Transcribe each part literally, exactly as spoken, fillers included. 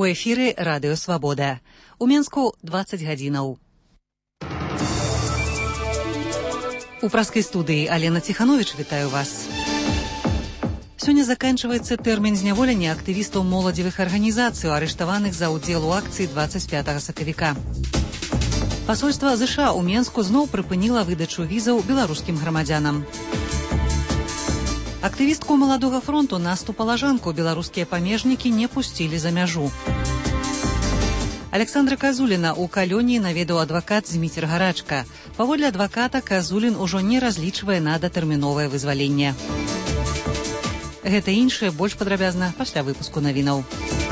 У эфіры Радыё Свабода. У Менску дваццаць гадзінаў. У праскай студыі Алена Ціхановіч вітаю вас. Сёння заканчваецца тэрмін зняволення актывістаў моладзевых арганізацый, арыштаваных за ўдзел у акцыі дваццаць пятага сакавіка. Пасольства ЗША ў Менску зноў прыпыніла выдачу візаў беларускім грамадзянам. Актывістку маладога фронту Насту Палажанку беларускія памежнікі не пусцілі за мяжу. Александра Казуліна ў калоніі наведаў адвакат Зміцер Гарачка. Паводле адваката, Казулін ужо не разлічвае на датэрміновае вызваленне. Гэта і іншае больш падрабязна пасля выпуску навінаў.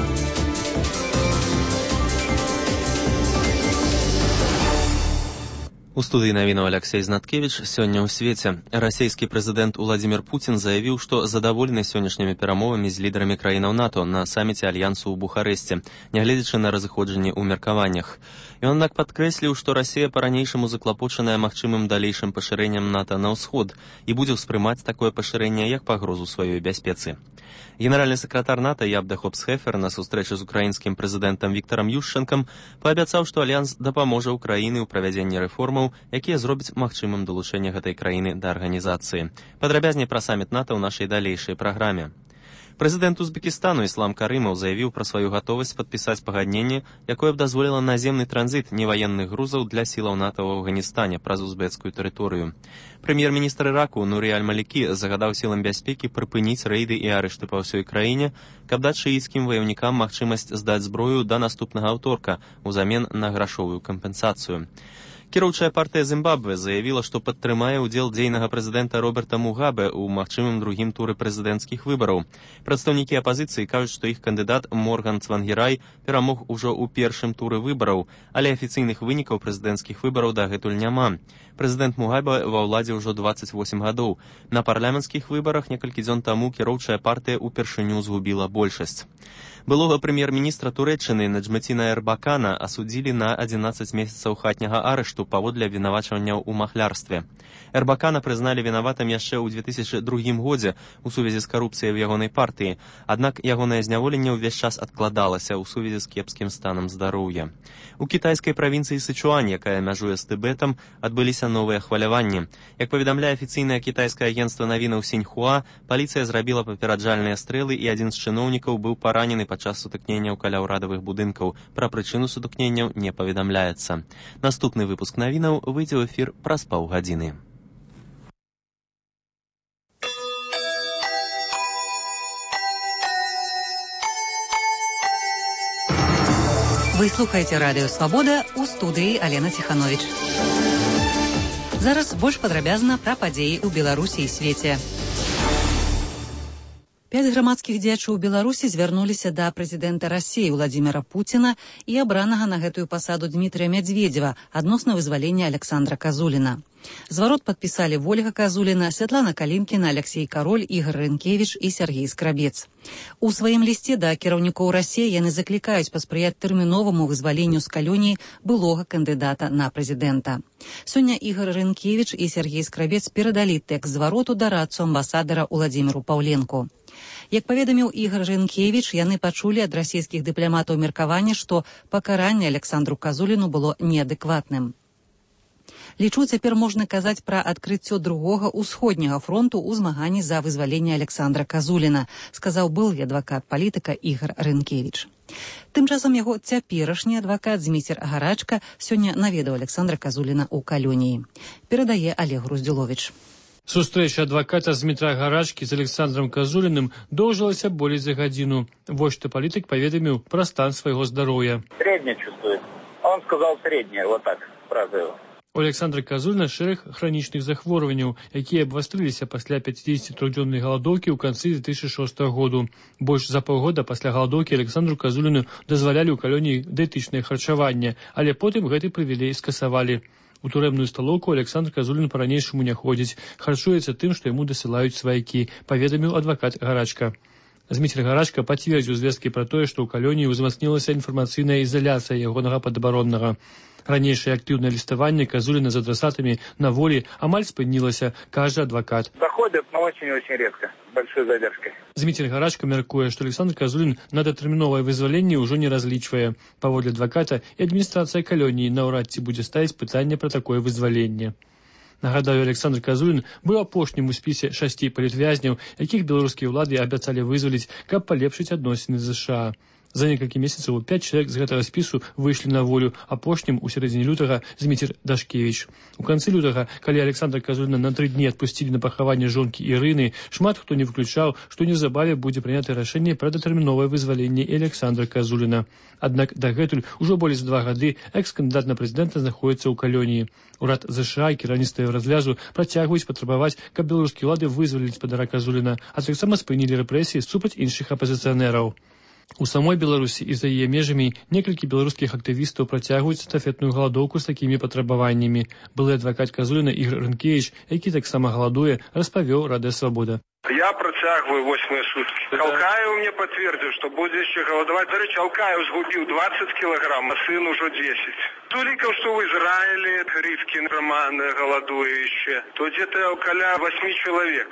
У студыі навінаў Алексей Знаткевич. Сёння ў свеце расійскі прэзідэнт Уладзімір Пуцін заявіў, што задаволены сённяшнімі перамовамі з лідарамі краінаў НАТО на саміце Альянсу ў Бухарэсце, нягледзячы на разыходжанні ў меркаваннях. Ён, аднак, падкрэсліў, што Расія па-ранейшаму заклапочаная магчымым далейшым пашырэннем НАТО на ўсход і будзе ўспрымаць такое пашырэнне як пагрозу сваёй бяспецы. Генеральны сакратар НАТО Ябда Хопс-Хефер на сустрэчы з украінскім прэзідэнтам Віктарам Юшчэнкам паабяцаў, што Альянс дапаможа ўкраіны ў правядзенні рэформаў, якія зробяць магчымым далучэнне гэтай краіны да арганізацыі. Падрабязней пра саміт НАТО ў нашай далейшай праграме. Прэзідэнт Узбекістану Іслам Карымаў заявіў пра сваю гатовасць падпісаць пагадненне, якое б дазволіла наземны транзіт неваенных грузаў для сілаў НАТО ў Афганістане праз узбекскую тэрыторыю. Прэм'ер-міністр Іраку Нурі Аль-Малікі загадаў сілам бяспекі прыпыніць рэйды і арышты па ўсёй краіне, каб даць шыіцкім ваяўнікам магчымасць здаць зброю да наступнага аўторка ўзамен на грашовую кампенсацыю. Кіроўчая партыя Зімбабве заявіла, што падтрымае ўдзел дзейнага прэзідэнта Роберта Мугабе ў магчымым другім туры прэзідэнцкіх выбараў. Прадстаўнікі апазіцыі кажуць, што іх кандыдат Морган Цвангерай перамог ужо ў першым туры выбараў, але афіцыйных вынікаў прэзідэнцкіх выбараў дагэтуль няма. Прэзідэнт Мугабе ва ўладзе ўжо дваццаць восем гадоў. На парламенцкіх выбарах некалькі дзён таму кіроўчая партыя ўпершыню згубіла большасць. Былога прэм'ер-міністра Турэччыны Наджмэціна Эрбакана асудзілі на адзінаццаць месяцаў хатняга арышту паводле абвінавачванняў у махлярстве. Эрбакана прызналі вінаватым яшчэ ў две тысячы другім годзе ў сувязі з карупцыяй ў ягонай партыі, аднак ягонае зняволенне ўвесь час адкладалася ў сувязі з кепскім станам здароўя. У кітайскай правінцыі Сычуань, якая мяжуе з Тыбетам, адбыліся новыя хваляванні. Як паведамляе афіцыйнае кітайскае агенцтва навінаў Сіньхуа, паліцыя зрабіла папераджальныя стрэлы і адзін з чыноўнікаў быў паранены падчас сутыкненняў каля ўрадавых будынкаў. Пра прычыну сутыкненняў не паведамляецца. Наступны выпуск навінаў выйдзе ў эфір праз паўгадзіны. Вы слухаеце Радыё Свабода, у студыі Алена Ціхановіч. Зараз больш падрабязна пра падзеі ў Беларусі і свеце. Пяць грамадскіх дзеячоў Беларусі звярнуліся да прэзідэнта Расіі Уладзіміра Пуціна і абранага на гэтую пасаду Дмітрыя Мядзведзева адносна вызвалення Александра Казуліна. Зварот падпісалі Вольга Казуліна, Святлана Калінкіна, Алексей Кароль, Ігор Рынкевіч і Сергей Скрабец. У сваім лісце да кіраўнікоў Расіі яны заклікаюць паспрыяць тэрміноваму вызваленню з калоніі былога кандыдата на прэзідэнта. Сёння Ігор Рынкевіч і Сергей Скрабец перадалі тэкст звароту дарадцу амбасадара Уладзіміру Паўленку. Як паведаміў Ігор Рынкевіч, яны пачулі ад расійскіх дыпламатаў меркаванне, што пакаранне Александру Казуліну было неадэкватным. Лічу, цяпер можна казаць пра адкрыццё другога ўсходняга фронту ў змаганні за вызваленне Александра Казуліна, сказаў былы адвакат палітыка Ігор Рынкевіч. Тым часам яго цяперашні адвакат Зміцер Гарачка сёння наведаў Александра Казуліна ў калоніі. Перадае Олег Груздзіловіч. Сустрэча адваката Змітра Гарачкі з Александром Казуліным доўжылася болей за гадзіну. Вось што палітык паведаміў пра стан свайго здароўя. Средне чувствует. Он сказал среднее, вот так, фраза его. У Александра Казуліна шэраг хранічных захворванняў, якія абвастрыліся пасля пяцідзесяцітрохдзённай галадоўкі ў канцы две тысячы шостага году. Больш за паўгода пасля галадоўкі Александру Казуліну дазвалялі ў калоніі дыетычнае харчаванне, але потым гэты прывілей скасавалі. У турэбную сталоўку Александр Казулін па-ранейшаму не ходзіць, харчуецца тым, што яму дасылаюць сваякі, паведаміў адвакат Гарачка. Зміцер Гарачка пацвердзіў звесткі пра тое, што ў калоніі ўзмацнілася інфармацыйная изоляцыя ягонага падабароннага. Ранейшае актыўнае ліставанне Казуліна з адрасатамі на волі амаль спынілася, кажа адвакат. Заходят, но очень-очень редко, с большой задержкой. Зміцер Гарачка мяркуе, што Александр Казулін на датэрміновае вызваленне ўжо не разлічвае. Паводле адваката, і адміністрацыя калоніі наўрад ці будзе ставіць пытанне пра такое вызваленне. Нагадаю, Александр Казулін быў апошнім у спісе шасці палітвязняў, якіх беларускія ўлады абяцалі вызваліць, каб палепшыць адносіны з ЗША. За некалькі месяцаў пяць чалавек з гэтага спісу выйшлі на волю, апошнім у сярэдзіне лютага Зміцер Дашкевіч. У канцы лютага, калі Александра Казуліна на тры дні адпусцілі на пахаванне жонкі Ірыны, шмат хто не выключаў, што неўзабаве будзе прынятае рашэнне пра датэрміновае вызваленне Александра Казуліна. Аднак дагэтуль ужо болей за два гады экс-кандыдат на прэзідэнта знаходіцца ў калоніі. Урад ЗША і кіраўніцтва Еўразляжу працягваюць патрабаваць, каб беларускія ўлады вызвалілі спадара Казуліна, а таксама спынілі рэпрэсіі супраць іншых апазіцыянераў. У самой Беларусі і за яе межамі некалькі беларускіх актывістаў працягваюць эстафетную галадоўку з такімі патрабаваннямі. Былы адвакат Казуліна Ігор Рынкевіч, які таксама галадуе, распавёў Радыё Свабода. Я працягваю восьмыя суткі. Алкаеў мне пацвердзіў, што будзе яшчэ галадаваць. Дарэчы, Алкаеў згубіў дваццаць кілаграм, а сын ужо дзесяць. Тулікаў, што ў Ізраілі Рыфкін Роман галадуе яшчэ, то дзе-то каля восьмі чалавек.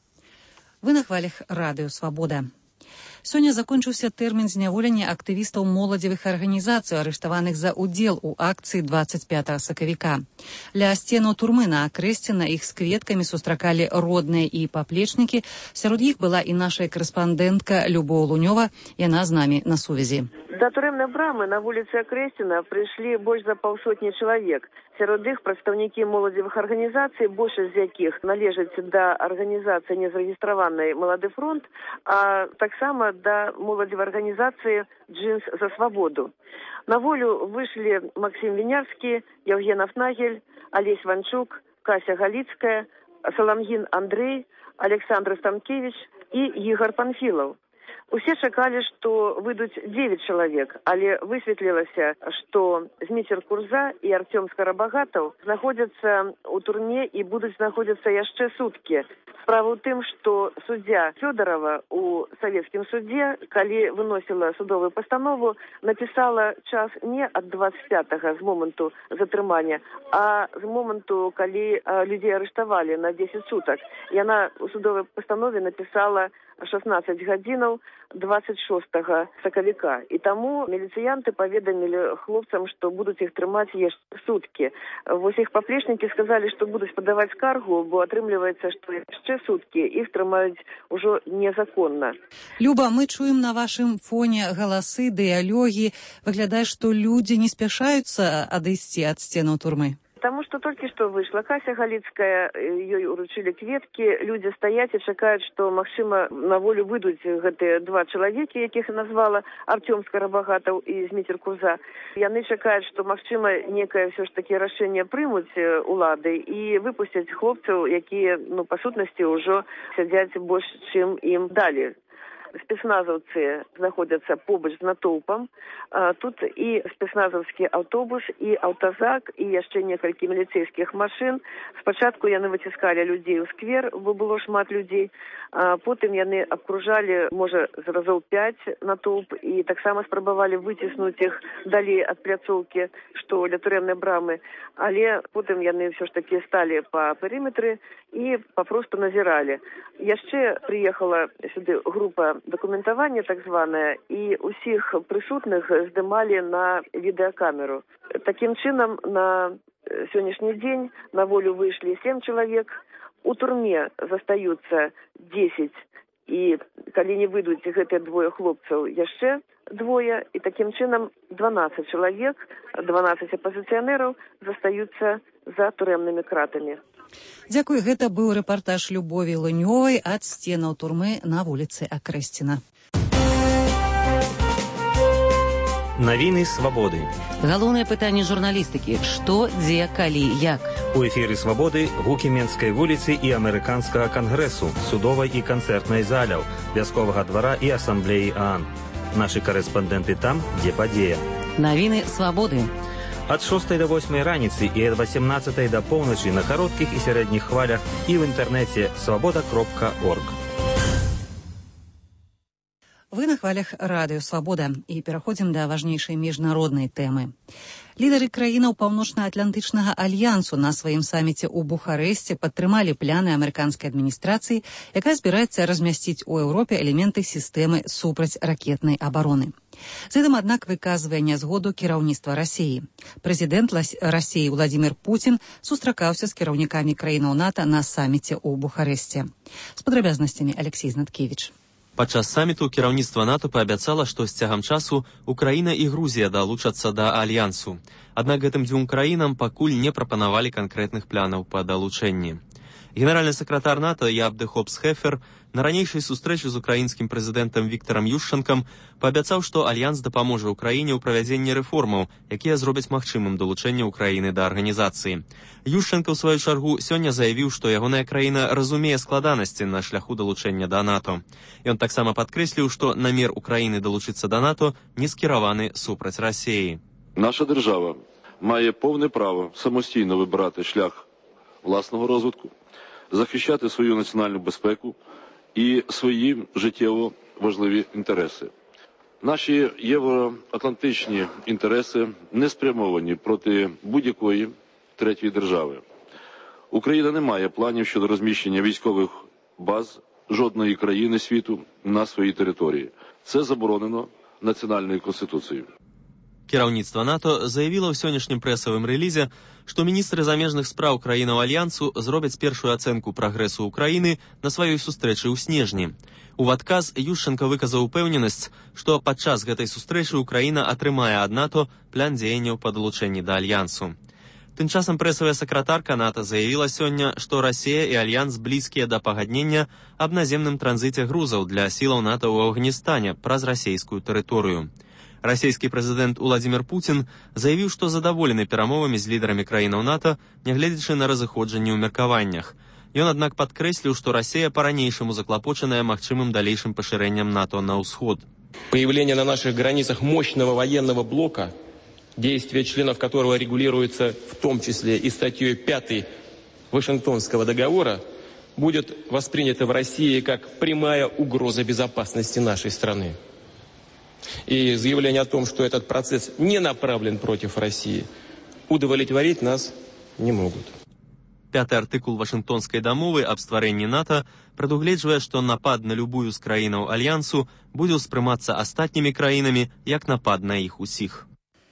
Вы на хвалях Радыё Свабода. Сёння закончыўся тэрмін зняволення актывістаў моладзевых арганізацый, арыштаваных за ўдзел у акцыі дваццаць пятага сакавіка. Ля сценаў турмы на Акрэсціна іх з кветкамі сустракалі родныя і паплечнікі. Сярод іх была і наша карэспандэнтка Любоў Лунёва, яна з намі на сувязі. Да турэмнай брамы на вуліцы Акрэсціна прыйшлі больш за паўсотні чалавек. Сярод іх прадстаўнікі моладзевых арганізацый, большасць з якіх належаць да арганізацыі незарэгістраванай «Малады фронт», а таксама да моладзевай арганізацыі «Джинс за свабоду». На волю выйшлі Максим Вінярскі, Евген Афнагель, Алесь Ванчук, Кася Галіцкая, Саламгін Андрей, Александр Станкевич і Ігор Панфілаў. Усе чакалі, што выйдуць дзевяць чалавек, але высветлілася, што Зміцер Курза і Артём Скарабагатаў знаходзяцца ў турме і будуць знаходзіцца яшчэ суткі. Справа ў тым, што суддзя Фёдорова ў савецкім судзе, калі выносіла судовую пастанову, напісала час не ад дваццаць пятага з моманту затрымання, а з моманту, калі людзей арыштавалі на дзесяць сутак. Яна ў судовай пастанове напісала шаснаццаць гадзінаў дваццаць шостага сакавіка. І таму міліцыянты паведамілі хлопцам, што будуць іх трымаць яшчэ суткі. Вось іх паплечнікі сказалі, што будуць падаваць скаргу, бо атрымліваецца, што яшчэ суткі іх трымаюць ужо незаконна. Люба, мы чуем на вашым фоне галасы, дыялогі. Выглядае, што людзі не спяшаюцца адысці ад сценаў турмы. Таму што толькі што выйшла Кася Галіцкая, ёй уручылі кветкі, людзі стаяць і чакаюць, што, магчыма, на волю выйдуць гэтыя два чалавекі, якіх назвала Артём Скарабагатаў і Зміцер Курза. Яны чакаюць, што, магчыма, некае ўсё ж такі рашэнне прымуць улады і выпусцяць хлопцаў, якія, ну, па сутнасці, ўжо сядзяць больш, чым ім далі. Спецназаўцы знаходзяцца побач з натоўпам. Тут і спецназаўскі аўтобус, і аўтазак, і яшчэ некалькі міліцэйскіх машын. Спачатку яны выціскалі людзей у сквер, бо было шмат людзей. Потым яны абкружалі, можа, з разоў пяць натоўп і таксама спрабавалі выціснуць іх далей ад пляцоўкі, што ля турэмнай брамы. Але потым яны ўсё ж такі сталі па перыметры і папросту назіралі. Яшчэ прыехала сюды група дакументавання так званая, і ўсіх прысутных здымалі на відэакамеру. Такім чынам, на сённяшні дзень на волю выйшлі сем чалавек, у турме застаюцца дзесяць, і калі не выйдуць гэтыя двое хлопцаў, яшчэ двое, і такім чынам дванаццаць чалавек, дванаццаць апазіцыянераў застаюцца за турэмнымі кратамі. Дзякуй, гэта быў рэпартаж Любові Лунёвай ад сценаў турмы на вуліцы Акрэсціна. Навіны свабоды. Галоўнае пытанне журналістыкі: што, дзе, калі, як. У эфіры свабоды гукі Менскай вуліцы і амерыканскага кангрэсу, судовай і канцэртнай заляў, вясковага двара і асамблеі ААН. Нашы карэспандэнты там, дзе падзея. Навіны свабоды. Ад шостай да восьмай раніцы і ад васемнаццатай да поўначы на кароткіх і сярэдніх хвалях і ў інтэрнэце свабода кропка орг. Вы на хвалях Радыё Свабода і пераходзім да важнейшай міжнароднай тэмы. Лідары краінаў Паўночна-Атлантычнага альянсу на сваім саміце ў Бухарэсце падтрымалі пляны амерыканскай адміністрацыі, якая збіраецца размясціць у Еўропе элементы сістэмы супрацьракетнай абароны. З гэтым, аднак, выказвае нязгоду кіраўніцтва Расіі. Прэзідэнт Расіі Уладзімір Пуцін сустракаўся з кіраўнікамі краінаў НАТО на саміце ў Бухарэсце. З падрабязнасцямі Алексей Знаткевіч. Падчас саміту кіраўніцтва НАТО паабяцала, што з цягам часу Украіна і Грузія далучацца да альянсу. Аднак гэтым дзвюм краінам пакуль не прапанавалі канкрэтных планаў па далучэнні. Генеральны сакратар НАТО Ябде Хопс-Хефер на ранейшай сустрэчы з украінскім прэзідэнтам Віктарам Юшчанкам паабяцаў, што альянс дапаможа Украіне ў правядзенні рэформаў, якія зробяць магчымым далучэнне Украіны да арганізацыі. Юшчанка, у сваю чаргу, сёння заявіў, што ягоная краіна разумее складанасці на шляху далучэння да НАТО. Ён таксама падкрэсліў, што намер Украіны далучыцца да НАТО не скіраваны супраць Расіі. Наша держава має повне право самостійно вибирати шлях власного розвитку, захищати свою національну безпеку і свої життєво важливі інтереси. Наші євроатлантичні інтереси не спрямовані проти будь-якої третьої держави. Україна не має планів щодо розміщення військових баз жодної країни світу на своїй території. Це заборонено національною конституцією. Кіраўніцтва НАТО заявіла ў сённяшнім прэсавым рэлізе, што міністры замежных спраў краінаў альянсу зробяць першую ацэнку прагрэсу Украіны на сваёй сустрэчы ў снежні. У адказ Юшчанка выказаў упэўненасць, што падчас гэтай сустрэчы Украіна атрымае ад НАТО план дзеянняў па далучэнні да альянсу. Тым часам прэсавая сакратарка НАТО заявіла сёння, што Расія і альянс блізкія да пагаднення аб наземным транзіце грузаў для сілаў НАТО ў Афганістане праз расійскую тэрыторыю. Расійскі прэзідэнт Уладзімір Пуцін заявіў, што задаволены перамовамі з лідарамі краінаў НАТО, нягледзячы на разыходжанні ў меркаваннях. Ён, аднак, падкрэсліў, што Расія па-ранейшаму заклапочаная магчымым далейшым пашырэннем НАТО на ўсход. Появление на наших границах мощного военного блока, действия членов которого регулируется в том числе и статьей пятой Вашингтонского договора, будет воспринято в России как прямая угроза безопасности нашей страны. И заявление о том, что этот процесс не направлен против России, удовлетворить нас не могут. Пяты артыкул Вашингтонскай дамовы аб стварэнні НАТО прадугледжвае, што напад на любую з краінаў альянсу будзе ўспрымацца астатнімі краінамі як напад на іх усіх.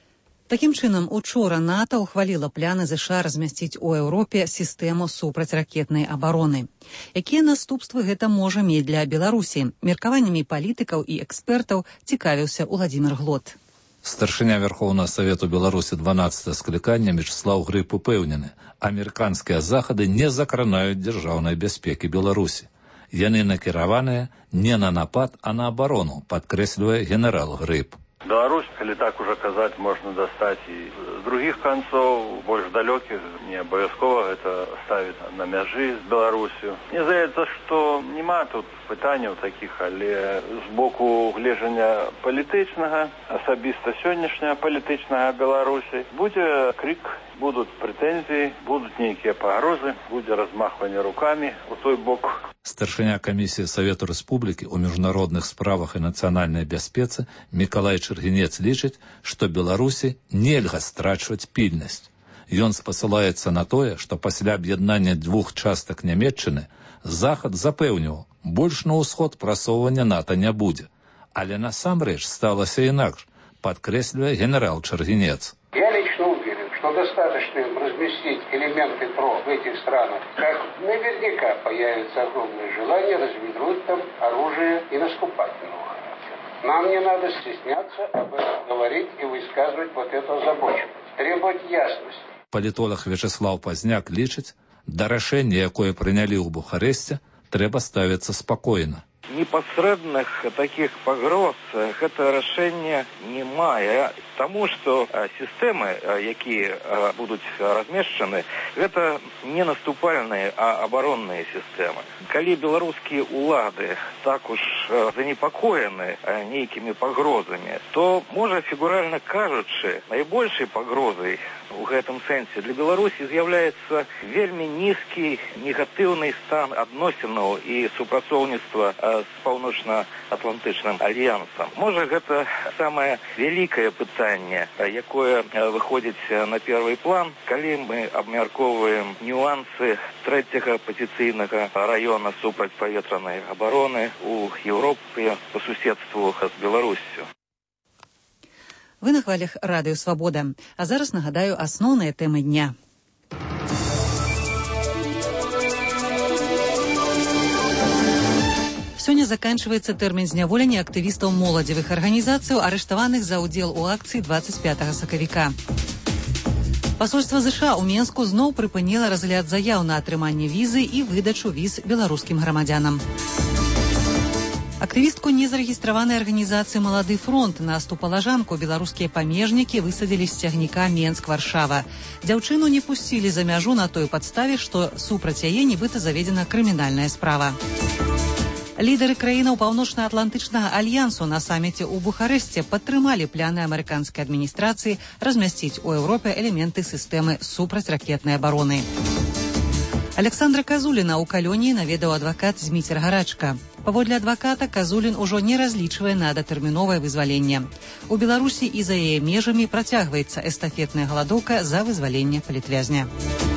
Такім чынам, учора НАТО ухваліла пляны ЗША размясціць у Еўропе сістэму супрацьракетнай абароны. Якія наступствы гэта можа мець для Беларусі? Меркаваннямі палітыкаў і экспертаў цікавіўся Уладзімір Глот. Старшыня Верховного Совету Беларусі дванадцатого скликання Мячеслав Грыб упэўнены, амерыканскія захады не закранаюць дзяржаўнай бяспекі Беларусі. Яны накіраваныя не на напад, а на абарону, падкрэслівае генерал Грыб. Беларусь, калі так уже казаць, можна дастаць і з другіх канцоў, больш далёкіх, не абавязкова гэта ставіць на мяжы з Беларусю. Мне здаецца, што няма тут пытанняў такіх, але з боку гледжання палітычнага, асабіста сённяшняга палітычнага Беларусі, будзе крик, будуць прэтэнзіі, будуць нейкія пагрозы, будзе размахванне рукамі у той бок. Старшыня камісіі Савету Рэспублікі ў міжнародных справах і нацыянальнай бяспецы Мікалай Чыргінец лічыць, што Беларусі нельга страчваць пільнасць. Ён спасылаецца на тое, што пасля аб'яднання двух частак Нямецчыны Захад запэўніў, больш на ўсход прасоўвання НАТО не будзе. Але насамрэч сталася інакш, падкрэслівае генерал Чыргінец. Я лично уверен, что достаточно им разместить элементы ПРО в этих странах, как наверняка появится огромное желание развернуть там оружие и наступательного характера. Нам не надо стесняться об этом говорить и высказывать вот эту озабоченность, требовать ясности. Палітолог Вячеслав Пазняк лічыць, да рашэння, якое прынялі ў Бухарэсце, трэба ставіцца спакойна. Непасрэдных таких пагроз гэта рашэнне не мае, таму што сістэмы, якія будуць размешчаны, гэта не наступальныя, а абаронныя сістэмы. Калі беларускія ўлады так уж занепакоены нейкімі пагрозамі, то, можа, фігуральна кажучы, найбольшай пагрозай у гэтым сэнсе для Беларусі з'яўляецца вельмі нізкі негатыўны стан адносінаў і супрацоўніцтва з з паўночна-атлантычным альянсам. Можа, гэта самае вялікае пытанне, якое выходзіць на першы план, калі мы абмяркоўваем нюансы трэцяга пазіцыйнага района супрацьпаветранай абароны ў Еўропе па суседству з Беларуссю. Вы на хвалях Радыё Свабода. А зараз нагадаю асноўныя тэмы дня. Сёння заканчивается тэрмін зняволення актывістаў моладзевых арганізацыяў, арыштаваных за ўдзел у акцыі двадцать пятага сакавіка. Пасольства ЗША ў Менску зноў прыпыніла разгляд заяў на атрыманне візы і выдачу віз беларускім грамадзянам. Актывістку незарэгістраванай арганізацыі «Малады фронт» на ступалажанку беларускія памежнікі высадзілі з цягніка Менск-Варшава. Дзяўчыну не пусцілі за мяжу на той падставе, што супраць яе нібыта заведзена крымінальная справа. Лідары краінаў Паўночна-Атлантычнага альянсу на саміце ў Бухарэсце падтрымалі пляны амерыканскай адміністрацыі размясціць у Еўропе элементы сістэмы супрацьракетнай абароны. Александра Казуліна ў калоніі наведаў адвакат Зміцер Гарачка. Паводле адваката, Казулін ужо не разлічвае на датэрміновае вызваленне. У Беларусі і за яе межамі працягваецца эстафетная галадоўка за вызваленне палітвязня.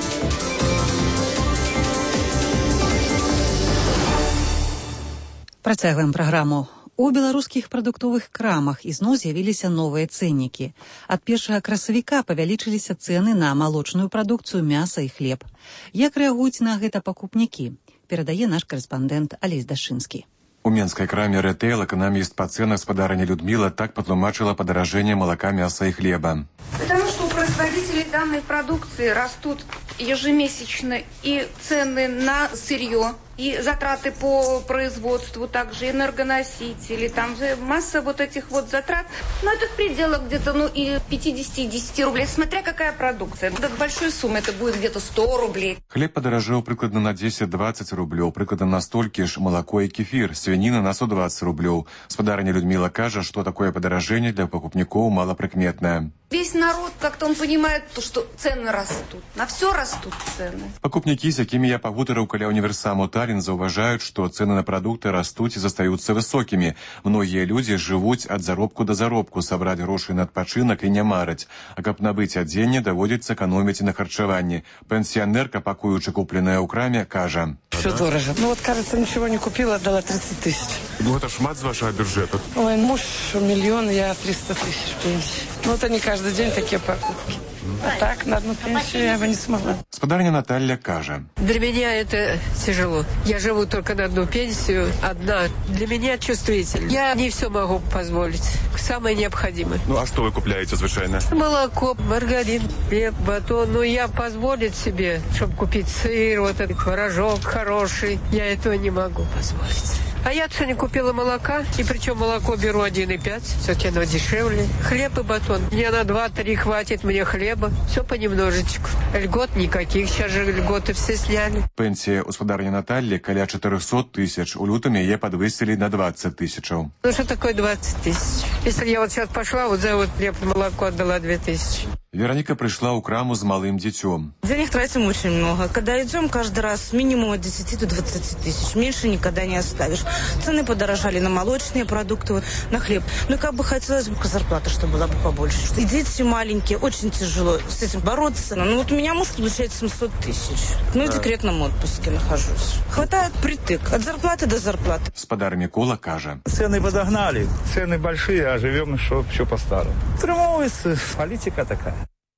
Працягваем праграму. У беларускіх прадуктовых крамах ізноў з'явіліся новыя цэннікі. Ад першага красавіка павялічыліся цэны на малочную прадукцыю, мяса і хлеб. Як рэагуюць на гэта пакупнікі? Перадае наш корэспандэнт Алесь Дашынскі. У менской краме «Ретейл» экономист по ценам господарня Людмила так потлумачила подорожение молока, мяса и хлеба. Потому что у производителей данной продукции растут ежемесячно и цены на сырье, и затраты по производству, также энергоносители, там же масса вот этих вот затрат. Но это в пределах где-то, ну, и пятьдесят рублей, смотря какая продукция. До большой суммы это будет где-то сто рублей. Хлеб подорожал прикладно на десять-двадцать рублей, прикладно на столькі ж молоко и кефир, свинина на сто двадцать рублей. Господарня Людмила кажа, что такое подорожение для покупников малоприкметное. Весь народ, как-то он понимает, что цены растут. На все растут цены. Покупники, с якими я пагутарыў каля универсаму Таллин, зауважают, что цены на продукты растут и застаются высокими. Многие люди живут от заробку до заробку, собрать гроши на адпачынак и не марыць. А каб набыць адзенне, даводится экономить на харчаванні. Пенсионерка, пакуючы купленное у краме, кажа. Все дорого. Ну вот, кажется, ничего не купила, отдала тридцать тысяч. Ну это шмат с вашего бюджета. Ой, муж миллион, я триста тысяч пенсии. Ну это не каждый день такие покупки. А так, на одну пенсию я бы не смогла. Господарня Наталья кажа. Для меня это тяжело. Я живу только на одну пенсию, одна. Для меня чувствительно. Я не все могу позволить. Самое необходимое. Ну а что вы купляете звычайно? Молоко, маргарин, хлеб, батон. Ну я позволить себе, чтобы купить сыр, вот этот творожок хороший. Я этого не могу позволить. А я сегодня купила молока, и причем молоко беру один и пять, все-таки оно дешевле. Хлеб и батон. Мне на два-три хватит мне хлеба, все понемножечку. Льгот никаких, сейчас же льготы все сняли. Пенсия господарні Натальи каля четыреста тысяч, у лютом ее подвысили на двадцать тысяч. Ну что такое двадцать тысяч? Если я вот сейчас пошла, вот за вот хлеб молоко отдала две тысячи. Вероника пришла у краму с малым детем. Денег тратим очень много. Когда идем, каждый раз минимум от десяти до двадцати тысяч. Меньше никогда не оставишь. Цены подорожали на молочные продукты, на хлеб. Ну, как бы хотелось бы зарплата, чтобы была бы побольше. И дети маленькие, очень тяжело с этим бороться. Ну, вот у меня муж получает семьсот тысяч. Ну, в декретном отпуске нахожусь. Хватает притык. От зарплаты до зарплаты. Господар Микола кажа. Цены подогнали. Цены большие, а живем еще, еще по-старому. Трымовывается. Политика такая.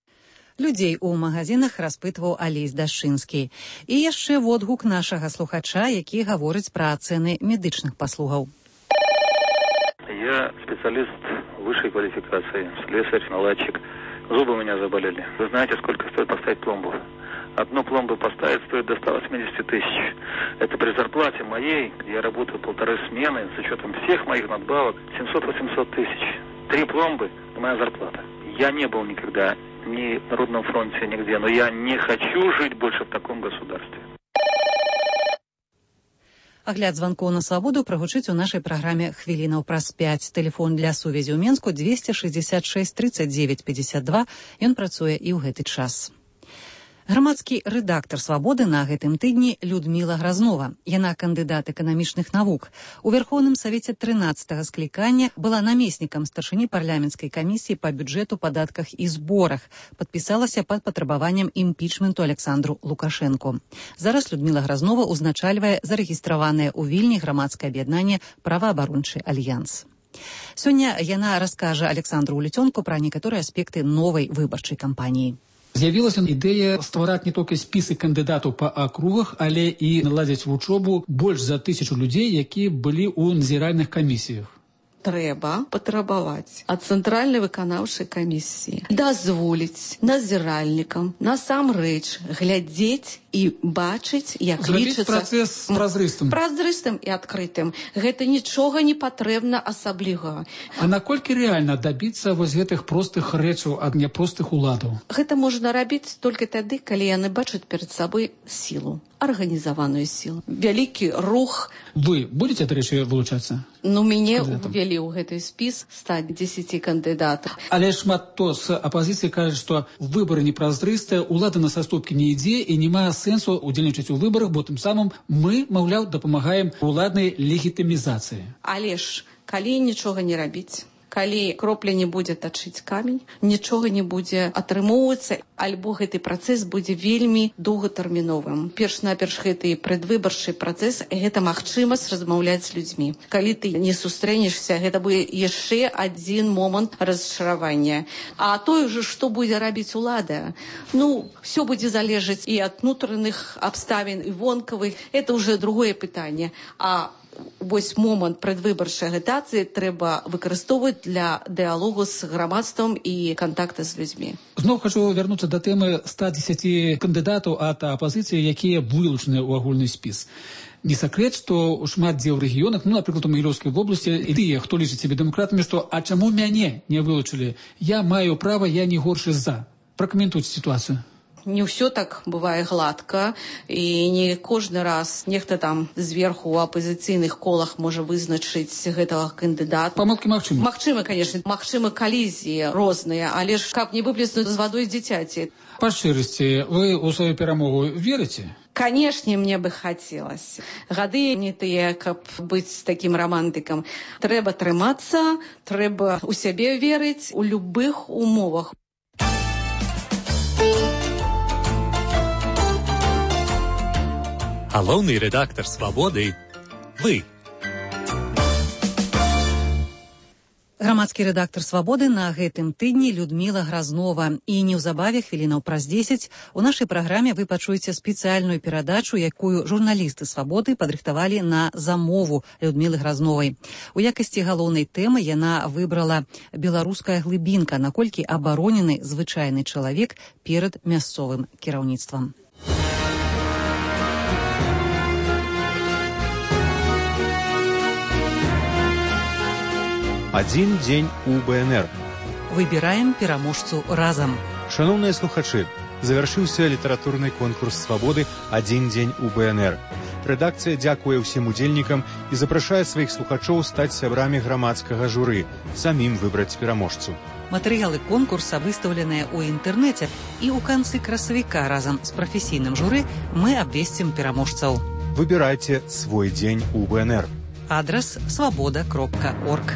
Людзей у магазинах распытваў Алесь Дашынскі. І яшчэ водгук нашага слухача, які гаворыць пра цэны медычных паслугаў. Я специалист высшей квалификации, слесарь, наладчик. Зубы у меня заболели. Вы знаете, сколько стоит поставить пломбу? Одну пломбу поставить стоит до ста восьмидесяти тысяч. Это при зарплате моей, где я работаю полторы смены, с учетом всех моих надбавок, семьсот-восемьсот тысяч. Три пломбы – моя зарплата. Я не был никогда ни в Народном фронте, нигде, но я не хочу жить больше в таком государстве. Агляд званкоў на свабоду прагучыць у нашай праграме хвілінаў праз пяць. Тэлефон для сувязі ў Менску двести шестьдесят шесть тридцать девять пятьдесят два. Ён працуе і ў гэты час. Грамадскі рэдактар «Свабоды» на гэтым тыдні Людміла Гразнова. Яна кандыдат эканамічных навук. У Верховным Савеце трынаццатага склікання была намеснікам старшыні парламенцкай камісіі па бюджэту, падатках і зборах. Падпісалася пад патрабаваннем імпічменту Александру Лукашэнку. Зараз Людміла Гразнова узначальвае зарэгістраванае ў Вільні грамадскае аб'яднанне «Праваабарончы альянс». Сёння яна раскажа Александру Уліцёнку пра некаторыя аспекты новай выбарчай кампаніі. З'явілася ідэя ствараць не толькі спісы кандыдатаў па акругах, але і наладзіць вучобу больш за тысячу людзей, якія былі ў назіральных камісіях. Трэба патрабаваць ад цэнтральнай выканаўчай камісіі дазволіць назіральнікам насамрэч глядзець і бачыць, як лічыцца працэс празрыстым. Празрыстым і адкрытым. Гэта нічога не патрэбна асаблівага. А наколькі рэальна дабіцца вось гэтых простых рэчаў ад няпростых уладаў? Гэта можна рабіць толькі тады, калі яны бачаць перад сабой сілу, арганізаваную сілу, вялікі рух. Вы будете, да рэчы, вылучацца? Ну, мяне увялі ў гэты спіс ста дзесяці кандыдатаў. Але шмат хто з апазіцыі кажа, што выбары непразрыстыя, улада на саступкі не ідзе і не мае сэнсу удзельнічаць у выбарах, бо тым самым мы, маўляў, дапамагаем уладнай легітымізацыі. Але ж, калі нічога не рабіць, калі кропля не будзе тачыць камень, нічога не будзе атрымоўвацца, альбо гэты працэс будзе вельмі доўгатэрміновым. Перш-наперш гэты прадвыбарчы працэс, гэта магчымасць размаўляць з людзьмі. Калі ты не сустрэнешся, гэта будзе яшчэ адзін момант разчаравання. А тое ж, што будзе рабіць улада? Ну, все будзе залежаць і ад внутренних абставін, і вонкавых. Это уже другое пытанне. А вось момант прадвыбарчай агітацыі трэба выкарыстоўваць для дыалогу з грамадствам і кантакта з людзьмі. Зноў хочу вярнуцца да тэмы ста дзесяці кандыдатаў ад апазіцыі, якія вылучаны ў агульны спіс. Не сакрэт, што шмат дзе ў рэгіёнах, ну, напрыклад, у Магілёўскай вобласці, і тыя, хто лічыць сябе дэмакратамі, што «а чаму мяне не вылучылі? Я маю права, я не горшы за». Пракаментуйце сітуацыю. Не ўсё так бывае гладка, і не кожны раз нехта там зверху ў апазіцыйных колах можа вызначыць гэтага кандыдата. Памылкі магчымы. Магчымы, конечно, магчымы калізіі розныя, але ж каб не выплеснуць з вадой дзіцяці. Па шчырасці, вы ў сваю перамогу верыце? Канешне, мне бы хацелася. Гады не тыя, каб быць такім романтыкам. Трэба трымацца, трэба ў сябе верыць у любых умовах. Галоўны рэдактар «Свабоды» – вы. Грамадскі рэдактар «Свабоды» на гэтым тыдні Людміла Гразнова. І неўзабаве, хвілінаў праз дзесяць, у нашай праграме вы пачуеце спецыяльную перадачу, якую журналісты «Свабоды» падрыхтавалі на замову Людмілы Гразновай. У якасці галоўнай тэмы яна выбрала беларуская глыбінка, наколькі абаронены звычайны чалавек перад мясцовым кіраўніцтвам. Адзін дзень у БНР. Выбіраем пераможцу разам. Шаноўныя слухачы, завяршыўся літаратурны конкурс «Свабоды. Адзін дзень у БНР». Рэдакцыя дзякуе ўсім удзельнікам і запрашае сваіх слухачоў стаць сябрамі грамадскага журы, самім выбраць пераможцу. Матэрыялы конкурса выстаўленыя ў інтэрнэце, і ў канцы красавіка разам з прафесійным журы мы абвесцім пераможцаў. Выбірайце свой дзень у БНР. Адрас свабода кропка орг.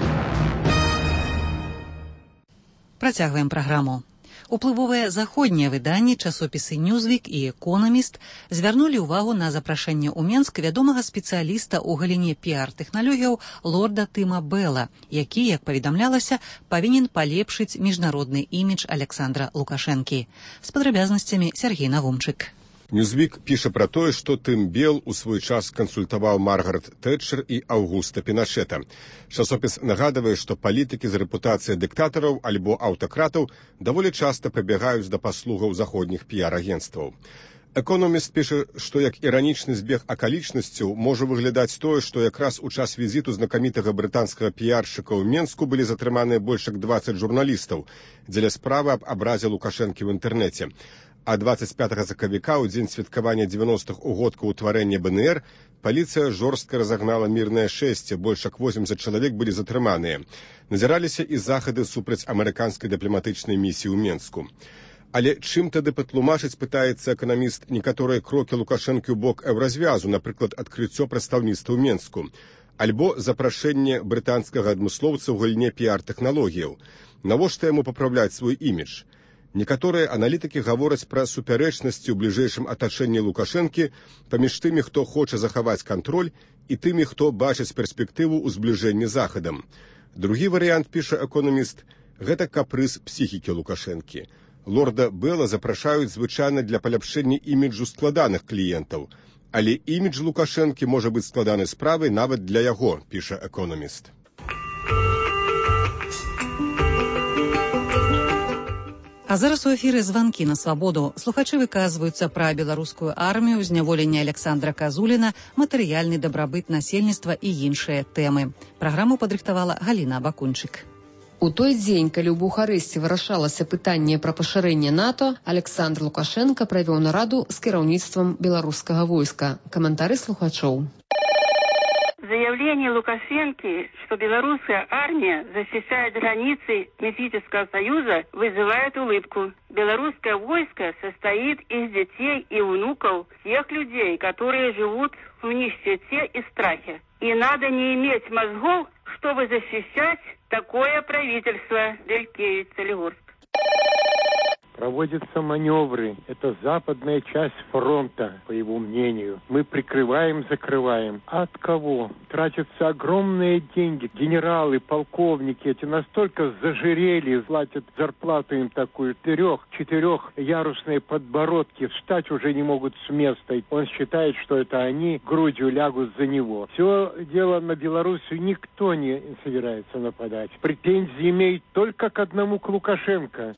Працягваем праграму. Уплывовыя заходнія выданні, часопісы «Ньюзвік» і «Экономіст» звярнулі ўвагу на запрашэнне ў Менск вядомага спецыяліста ў галіне піар-тэхналогіяў лорда Тыма Белла, які, як паведамлялася, павінен палепшыць міжнародны імідж Александра Лукашэнкі. З падрабязнасцямі Сергей Навумчык. Ньюзвік піша пра тое, што Тым Бел у свой час кансультаваў Маргарет Тэтчер і Аўгуста Пінашэта. Часопіс нагадвае, што палітыкі з рэпутацыяй дыктатараў альбо аўтакратаў даволі часта прыбягаюць да паслугаў заходніх піар-агенцтваў. Экономіст піша, што як іранічны збег акалічнасцяў можа выглядаць тое, што якраз у час візіту знакамітага брытанскага піяршчыка ў Менску былі затрыманыя больш як дваццаць журналістаў дзеля справы аб абразе Лукашэнкі ў інтэрнэце. А двадцать пятага сакавіка, у дзень святкавання дзевяностых угодкаў утварэння БНР, паліцыя жорстка разагнала мірнае шэсце, больш як восемьдесят чалавек былі затрыманыя. Назіраліся і захады супраць амерыканскай дыпламатычнай місіі ў Менску. Але чым тады патлумачыць, пытаецца эканаміст, некаторыя крокі Лукашэнкі ў бок еўразвязу, напрыклад, адкрыццё прадстаўніцтва ў Менску, альбо запрашэнне брытанскага адмыслоўца ў галіне піар-тэхналогіяў. Навошта яму папраўляць свой імідж? Некаторыя аналітыкі гавораць пра супярэчнасці ў бліжэйшым атачэнні Лукашэнкі паміж тымі, хто хоча захаваць кантроль, і тымі, хто бачыць перспектыву ў збліжэнні з Захадам. Другі варыянт, піша эканоміст, гэта капрыз псіхікі Лукашэнкі. Лорда Белла запрашаюць звычайна для паляпшэння іміджу складаных кліентаў, але імідж Лукашэнкі можа быць складанай справай нават для яго, піша эканоміст. А зараз у эфіры званкі на свабоду. Слухачы выказваюцца пра беларускую армію, зняволенне Александра Казуліна, матэрыяльны дабрабыт насельніцтва і іншыя тэмы. Праграму падрыхтавала Галіна Бакунчык. У той дзень, калі ў Бухарэсце вырашалася пытанне пра пашырэнне НАТО, Александр Лукашенко правёў нараду з кіраўніцтвам беларускага войска. Каментары слухачоў. Заявление Лукашенко, что белорусская армия защищает границы Мефического союза, вызывает улыбку. Белорусское войско состоит из детей и внуков тех людей, которые живут в нищете и страхе. И надо не иметь мозгов, чтобы защищать такое правительство. Делькевич, Солигорск. Проводятся маневры. Это западная часть фронта, по его мнению. Мы прикрываем, закрываем. А от кого? Тратятся огромные деньги. Генералы, полковники эти настолько зажирели, платят зарплату им такую. Трех, четырех ярусные подбородки. Встать уже не могут с места. Он считает, что это они грудью лягут за него. Все дело на Белоруссию никто не собирается нападать. Претензии имеют только к одному, к Лукашенко.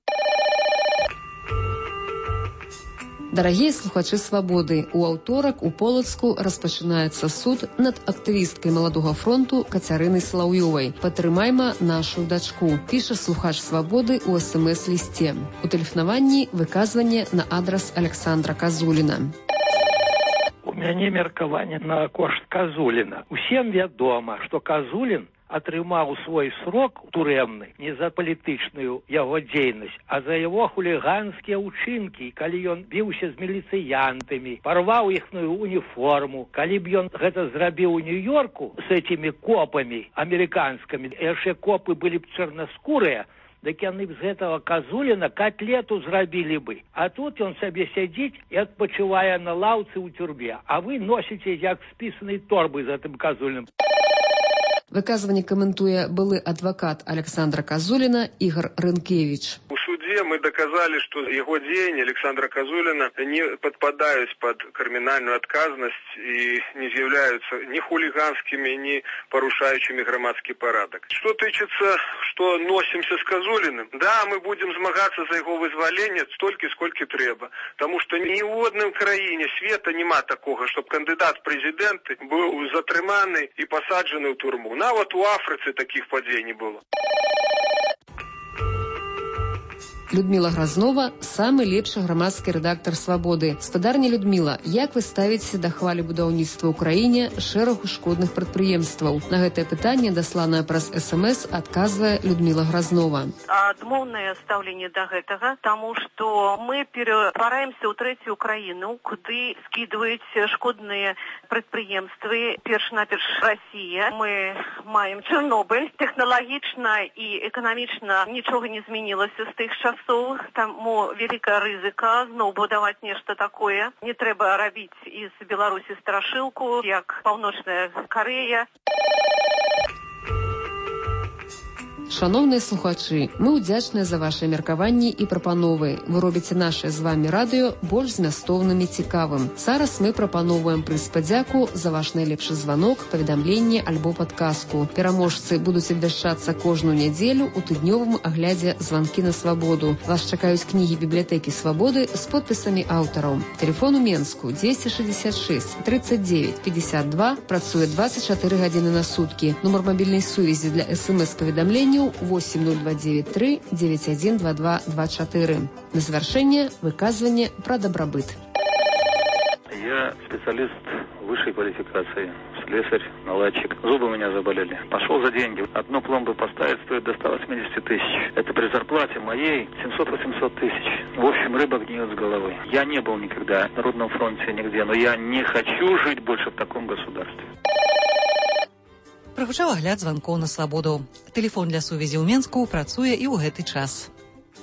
Дарагія слухачы свабоды, у аўторак у Полацку распачынаецца суд над актывісткай маладога фронту Кацярынай Салаўёвай. Падтрымайма нашу дачку, піша слухач свабоды ў эс эм эс-лісце. У тэлефанаванні выказванне на адрас Александра Казуліна. У мяне меркаванне на кошт Казуліна. Усім вядома, што Казулін атрымаў свой срок турэмны не за палітычную яго дзейнасць, а за яго хуліганскія ўчынкі, калі ён біўся з міліцыянтамі, парваў іхную уніформу. Калі б ён гэта зрабіў у Нью-Йорку з этими копамі амерыканскімі, яшчэ копы былі б чарнаскурыя, дык яны б з гэтага Казуліна котлету зрабілі бы. А тут ён сабе сядзіць і адпачывае на лаўцы ў тюрме, а вы носіце як спісанай торбы за тым Казуліным. Выказванне каментуе былы адвакат Александра Казуліна Ігор Рынкевич. У суде мы доказали, что его деяния Александра Казулина не подпадают под криминальную отказность и не являются ни хулиганскими, ни порушающими громадский порядок. Что тычется, что носимся с Казулиным, да, мы будем змагаться за его вызволение столько, сколько треба. Потому что ни в одной краине света нема такого, чтобы кандидат в президенты был затриманный и посадженный в турму. Нават у Афрыцы таких падзей не было. Людмила Грознова – самы лепшы грамадскі рэдактар «Свабоды». Спадарня Людмила, як вы ставіце да хвалі будаўніцтва ў краіне шэрагу шкодных прадпрыемстваў? На гэтае пытанне, дасланае праз эс эм эс, адказвае Людмила Грознова. Адмоўнае стаўленне да гэтага, таму што мы ператвараемся ў трэцюю краіну, куды скідваюць шкодныя прадпрыемствы. Перш-наперш Расія. Мы маем Чорнобыль. Тэхналагічна і эканамічна нічога не змянілася з тых часоў. Таму вялікая рызыка зноў будаваць нешта такое. Не трэба рабіць з Беларусі страшылку, як Паўночная Карэя. Шановныя слухачы, мы ўдзячныя за вашыя меркаванні і прапановы. Вы робіце наше з вамі радыё больш змястоўным і цікавым. Зараз мы прапановваем прыз падзяку за ваш найлепшы званок, паведамленне альбо падказку. Пераможцы будуць абвяшчацца кожную нядзелю ў тыднёвым аглядзе «Званкі на свабоду». Вас чакаюць кнігі бібліятэкі «Свабоды» з подпісамі аўтараў. Телефон у Менску дзвесце шэсцьдзесят шэсць тридцать девять пятьдесят два, працуе двадцать чатыры гадзіны на суткі. Нумар мабільнай сувязі для эс эм эс-паведамленняў восемь ноль два девять три девять один два два два четыре. На завершение выказывание про добробыт. Я специалист высшей квалификации в слесарь, наладчик. Зубы у меня заболели. Пошел за деньги. Одну пломбу поставить стоит до ста восьмидесяти тысяч. Это при зарплате моей семьсот-восемьсот тысяч. В общем, рыба гниет с головы. Я не был никогда на Народном фронте нигде, но я не хочу жить больше в таком государстве. Прагучаў агляд званкоў на свабоду. Тэлефон для сувязі ў Менску працуе і ў гэты час.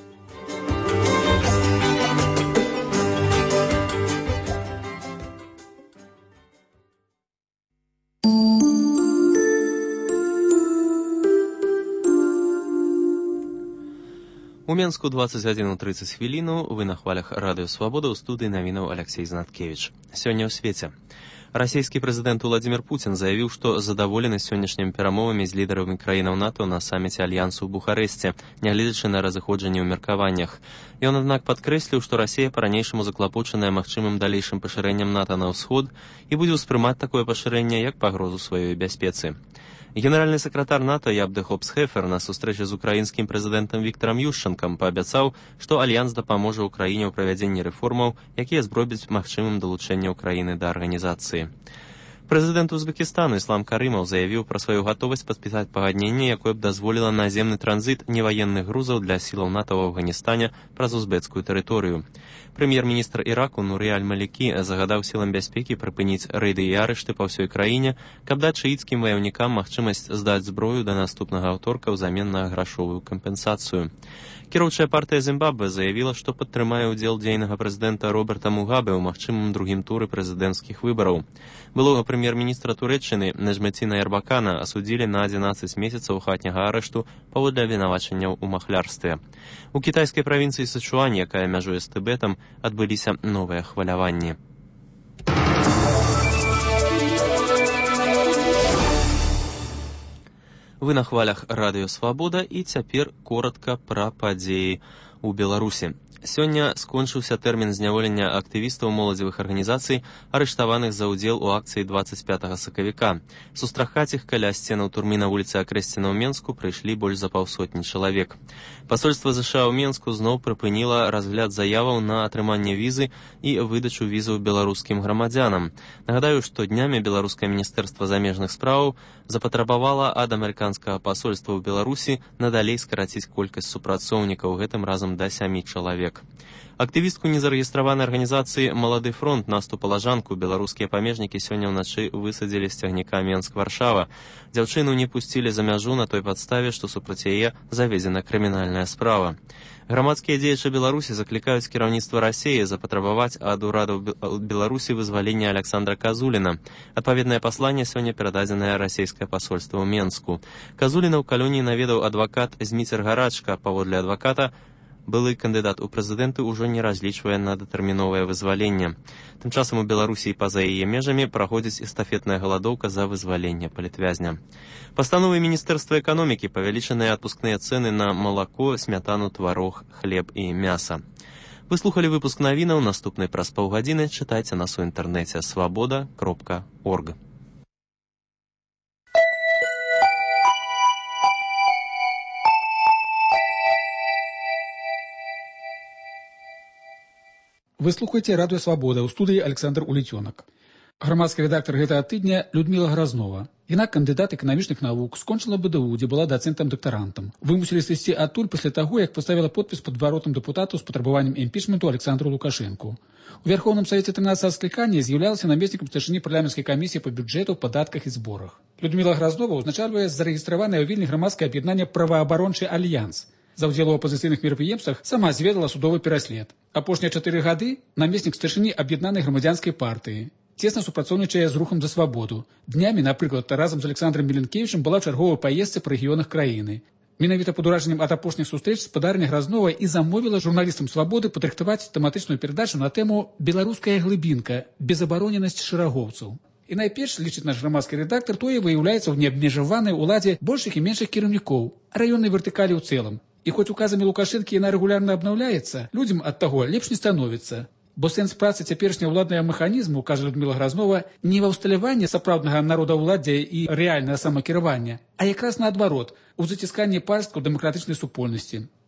У Менску двадцать один тридцать хвіліну, вы на хвалях Радыё Свабода, ў студыі навінаў Алексей Знаткевич. Сёння ў свеце. Расійскі прэзідэнт Уладзімір Пуцін заявіў, што задаволены сённяшнімі перамовамі з лідарамі краінаў НАТО на саміце Альянсу ў Бухарэсце, нягледзячы на разыходжанне ў меркаваннях. Ён, аднак, падкрэсліў, што Расія па-ранейшаму заклапочаная магчымым далейшым пашырэннем НАТО на ўсход і будзе ўспрымаць такое пашырэнне як пагрозу сваёй бяспецы. Генеральны сакратар НАТО Ябде Хопс-Хефер на сустрэчы з украінскім прэзідэнтам Віктарам Юшчанкам паабяцаў, што Альянс дапаможа ўкраіне ў правядзенні рэформаў, якія зробяць магчымым далучэнне ўкраіны да арганізацыі. Прэзідэнт Узбекістану Іслам Карымаў заявіў пра сваю гатовасць падпісаць пагадненне, якое б дазволіла наземны транзіт неваенных грузаў для сілаў НАТО ў Афганістане праз узбекскую тэрыторыю. Прэм'ер-міністр Іраку Нурі Аль-Малікі загадаў сілам бяспекі прыпыніць рэйды і арышты па ўсёй краіне, каб даць шыіцкім ваяўнікам магчымасць здаць зброю да наступнага аўторка ўзамен на грашовую кампенсацыю. Кіроўчая партыя Зімбабве заявіла, што падтрымае ўдзел дзейнага прэзідэнта Роберта Мугабе ў магчымым другім туры прэзідэнцкіх выбараў. Былога прэм'ер-міністра Турэччыны Нежметіна Эрбакана асудзілі на адзінаццаць месяцаў хатняга арышту паводле абвінавачанняў у махлярстве. У кітайскай правінцыі Сычуань, якая мяжуе з Тыбетам, адбыліся новыя хваляванні. Вы на хвалях Радыё Свабода, і цяпер коротка пра падзеі ў Беларусі. Сёння скончыўся тэрмін зняволення актывістаў моладзевых арганізацый, арыштаваных за ўдзел у акцыі двадцать пятага сакавіка. Сустрахаць іх каля сценаў турмы на вуліцы Акрэсціна ў Менску прыйшлі больш за паўсотні чалавек. Пасольства ЗША ў Менску зноў прыпыніла разгляд заяваў на атрыманне візы і выдачу візаў беларускім грамадзянам. Нагадаю, што днямі беларускае міністэрства замежных справаў запатрабавала ад амерыканскага пасольства ў Беларусі надалей скараціць колькасць супрацоўнікаў, гэтым разам да сямі чалавек. Актывістку незарэгістраванай арганізацыі «Малады фронт» Насту Палажанку беларускія памежнікі сёння ўначы высадзілі з цягніка Менск-Варшава. Дзяўчыну не пусцілі за мяжу на той падставе, што супраць яе заведзена крымінальная справа. Грамадскія дзеячы Беларусі заклікаюць кіраўніцтва Расіі запатрабаваць ад урадаў Беларусі вызвалення Александра Казуліна. Адпаведнае пасланне сёння перададзенае расійскае пасольства ў Менску. Казуліна ў калоніі наведаў адвакат Зміцер Гарачка. Паводле адваката, былы кандыдат у прэзідэнты ўжо не разлічвае на датэрміновае вызваленне. Тым часам у Беларусі і па-за яе межамі праходзіць эстафетная галадоўка за вызваленне палітвязня. Пастановай Міністэрства эканомікі павялічаныя адпускныя цэны на малако, смятану, тварог, хлеб і мяса. Вы слухалі выпуск навінаў, наступны праз паўгадзіны чытайце нас у інтэрнэце свабода кропка орг. Вы слухаеце Радыё Свабода, ў студыі Александр Улецёнак. Грамадскі рэдактар гэтага тыдня Людміла Гразнова. Яна кандыдат эканамічных навук, скончыла бэ дэ у, дзе была дацэнтам-дактарантам. Вымусілі сысці адтуль пасля таго, як паставіла подпіс пад варотам дэпутату з патрабаваннем імпічменту Александру Лукашэнку. У Верховным Савеце трынадццатага склікання з'яўлялася намеснікам старшыні парламенцкай камісіі па бюджэту, падатках і зборах. Людміла Гразнова ўзначальвае зарэгістраванае ў Вільні грамадскае аб'яднанне «Праваабарончы альянс». За ўдзел у апазіцыйных мерапрыемствах сама зведала судовы пераслед. Апошнія чатыры гады намеснік старшыні аб'яднанай грамадзянскай партыі. Цесна супрацоўнічае з рухам за свабоду. Днямі, напрыклад, разам з Александром Міленкевічам была ў чарговай паездцы па рэгіёнах краіны. Менавіта пад уражаннем ад апошніх сустрэч спадарня Гразнова і замовіла журналістам «Свабоды» падрыхтаваць тэматычную перадачу на тэму «Беларуская глыбінка. Безабароненасць шэрагоўцаў». І найперш, лічыць наш грамадскі рэдактар, тое выяўляецца ў неабмежаванай уладзе большых і меншых кіраўнікоў, раённай вертыкалі ў цэлым. І хоць указамі Лукашэнкі яна рэгулярна абнаўляецца, людзям ад таго лепш не становіцца. Бо сэнс працы цяперашняга ўладнага механізму, кажа Людміла Гразнова, не ва ўсталяванні сапраўднага народаўладдзя і рэальнага самакіравання, а якраз наадварот, у зацісканні парсткаў дэмакратычнай супольнасці.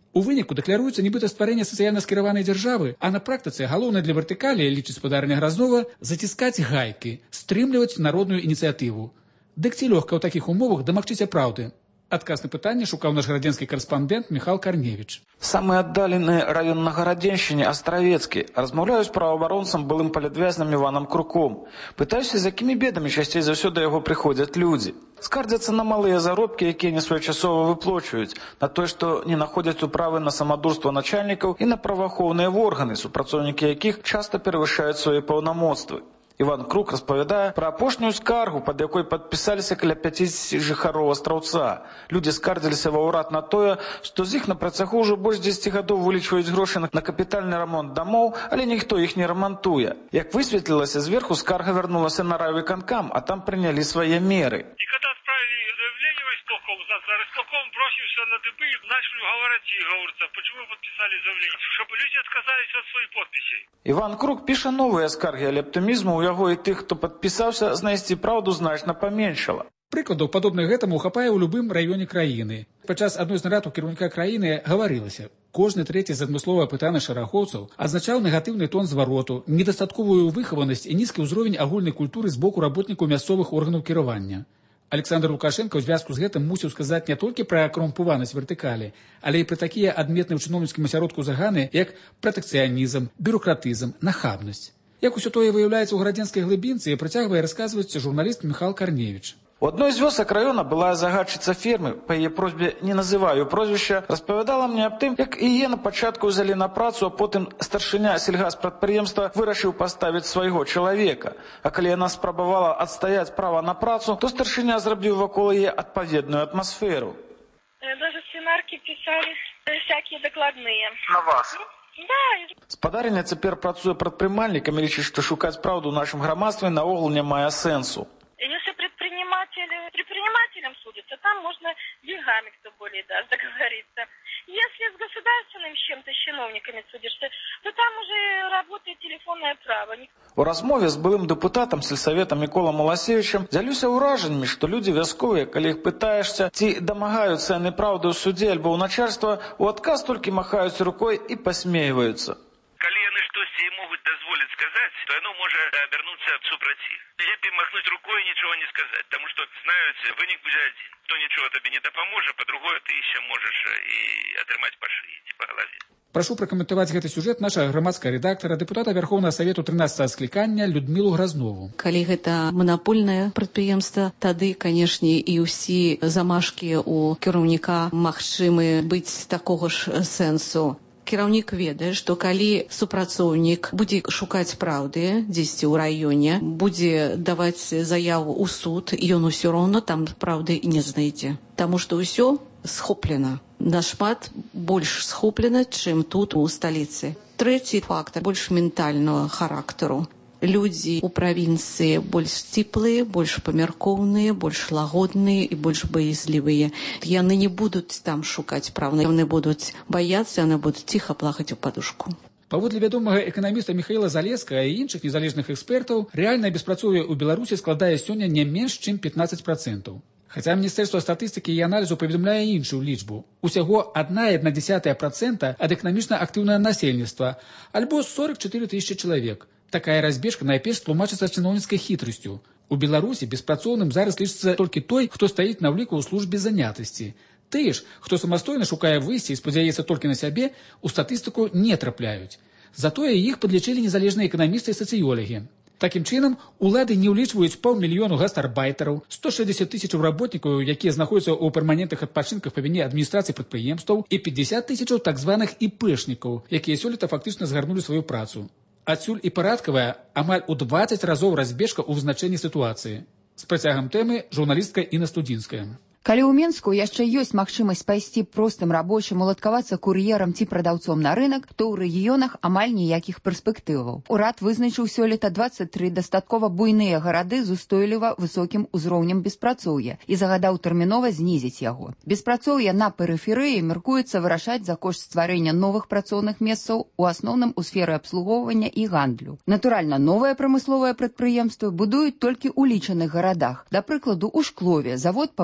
У выніку дэкларуецца нібыта стварэнне сацыяльна скіраванай дзяржавы, а на практыцы галоўнае для вертыкалі, лічыць спадарня Гразнова, заціскаць гайкі, стрымліваць народную ініцыятыву. Дык ці лёгка ў такіх умовах дамагчыся праўды? Адказ на пытанне шукаў наш гарадзенскі карэспандэнт Міхал Карневіч. Самы аддалены раён на Гарадзеншчыне, Астравецкі. Размаўляю з праваабаронцам, былым палітвязням Іванам Круком. Пытаюся, з якімі бедамі часцей за ўсё да яго прыходзяць людзі. Скардзяцца на малыя заробкі, якія не своечасова выплочваюць, на тое, што не находзяць управы на самадурства начальнікаў і на праваахоўныя органы, супрацоўнікі якіх часта перавышаюць свае паўнамоцтвы. Іван Крук распавядае пра апошнюю скаргу, пад якой падпісаліся каля пяцідзесяці жыхароў Астраўца. Людзі скардзіліся ва ўрад на тое, што з іх на працягу ўжо больш дзесяці гадоў вылічваюць грошы на капітальны рамонт дамоў, але ніхто іх не рамантуе. Як высветлілася, зверху скарга вярнулася на райвыканкам, а там прынялі свае меры. И когда отправили заявление в исполком, райисполком бросился на дыбы и начали говорить и говорится, почему подписали заявление, чтобы люди отказались от своих подписей. Іван Крук піша новыя скаргі, але аптымізму ў яго і тых, хто падпісаўся, знайсці праўду значна паменшала. Прыкладаў падобных гэтаму хапае ў любым раёне краіны. Падчас адной з нарад у кіраўніка краіны гаварылася: кожны трэці з адмыслова апытаных шэрагоўцаў адзначаў негатыўны тон звароту, недастатковую выхаванасць і нізкі ўзровень агульнай культуры з боку работнікаў мясцовых органаў кіравання. Александр Лукашенко ў звязку з гэтым мусіў сказаць не толькі пра карумпаванасць вертыкалі, але і пра такія адметныя ў чыноўніцкім асяродку заганы, як пратэкцыянізм, бюрократызм, нахабнасць. Як усё тое выяўляецца ў гарадзенскай глыбінцы, працягвае расказваць журналіст Міхал Карневіч. У адной з вёсак раёна была загадчыца фермы, па яе просьбе не называю прозвішча, распавядала мне аб тым, як яе на пачатку ўзялі на працу, а потым старшыня сельгаспрадпрыемства вырашыў паставіць свайго чалавека. А калі яна спрабавала адстаяць права на працу, то старшыня зрабіў вакол яе адпаведную атмасферу. Даже сценаркі пісалі всякие дакладныя. На вас? Да. Спадарня цяпер працуе прадпрымальнікам і лічыць, што шукаць праўду ў нашым грамадстве наогул не мае сэнсу. Если предприниматели предпринимателям судятся, там можно деньгами, кто более даст, договориться. Если с государственным чем-то, с чиновниками судишься, то там уже работает телефонное право. У размове з былым дэпутатам сельсавета Міколам Маласевічам дзялюся ўражаннямі, што людзі вясковыя, калі іх пытаешся, ці дамагаюцца яны праўды ў судзе альбо ў начальства, у адказ толькі махаюць рукой і пасмейваюцца. Калі яны штосьці і могуць дазволіць сказаць, то яно можа абярнуцца супраць іх. Лепей махнуть рукой и ничего не сказать, потому что знают, вынік будет один. Кто ничего тебе не допоможет, по-другому ты еще можешь и отрымать по шее, по голове. Прашу пракаментаваць гэты сюжэт нашага грамадскага рэдактара, дэпутата Вярхоўнага Савету трынаццатага склікання Людмілу Гразнову. Калі гэта манапольнае прадпрыемства, тады, канешне, і ўсе замашкі ў кіраўніка магчымы быць такога ж сэнсу. Кіраўнік ведае, што калі супрацоўнік будзе шукаць праўды дзесьці ў раёне, будзе даваць заяву ў суд, ён усё роўна там праўды і не знайдзе. Таму што ўсё схоплена. Нашмат больш схоплена, чым тут у сталіцы. Трэці фактор больш ментальнага характару. Людзі ў правінцыі больш сціплыя, больш памяркоўныя, больш лагодныя і больш баязлівыя. Яны не будуць там шукаць праўды, яны будуць баяцца, яны будуць ціха плакаць у падушку. Паводле вядомага эканаміста Міхаіла Залескага і іншых незалежных экспертаў, рэальнае беспрацоўе ў Беларусі складае сёння не менш, чым пятнаццаць працэнтаў. Хаця Міністэрства статыстыкі і аналізу паведамляе іншую лічбу. Усяго адна і адна дзесятая працэнта ад эканамічна актыўнага насельніцтва, альбо сорок чатыры тысячы чалавек. Такая разбежка найперш тлумачыцца чыноўніцкай хітрасцю. У Беларусі беспрацоўным зараз лічыцца толькі той, хто стаіць на ўліку ў службе занятасці. Тыя ж, хто самастойна шукае выйсце і спадзяецца толькі на сябе, у статыстыку не трапляюць. Затое іх падлічылі незалежныя эканамісты і сацыёлагі. Такім чынам, улады не ўлічваюць паўмільёну гастарбайтараў, сто шэсцьдзесят тысячаў работнікаў, якія знаходзяцца ў перманентных адпачынках па віне адміністрацыі прадпрыемстваў, і пятьдесят тысячаў так званых іпэшнікаў, якія сёлета фактычна згарнулі сваю працу. Адсюль і парадкавая амаль у дваццаць разоў разбежка ў вызначэнні сітуацыі. З працягам тэмы журналістка Інна Студзінская. Калі ў Менску яшчэ ёсць магчымасць пайсці простым рабочым, уладкавацца кур'ерам ці прадаўцом на рынак, то ў рэгіёнах амаль ніякіх перспектываў. Урад вызначыў сёлета дваццаць тры дастаткова буйныя гарады з устойліва высокім узроўнем беспрацоўя і загадаў тэрмінова знізіць яго. Беспрацоўе на перыферыі мяркуецца вырашаць за кошт стварэння новых працоўных месцаў, у асноўным у сферы абслугоўвання і гандлю. Натуральна, новыя прамысловыя прадпрыемствы будуюць толькі ў лічаных гарадах. Да прыкладу, у Шклове завод па вытворчасці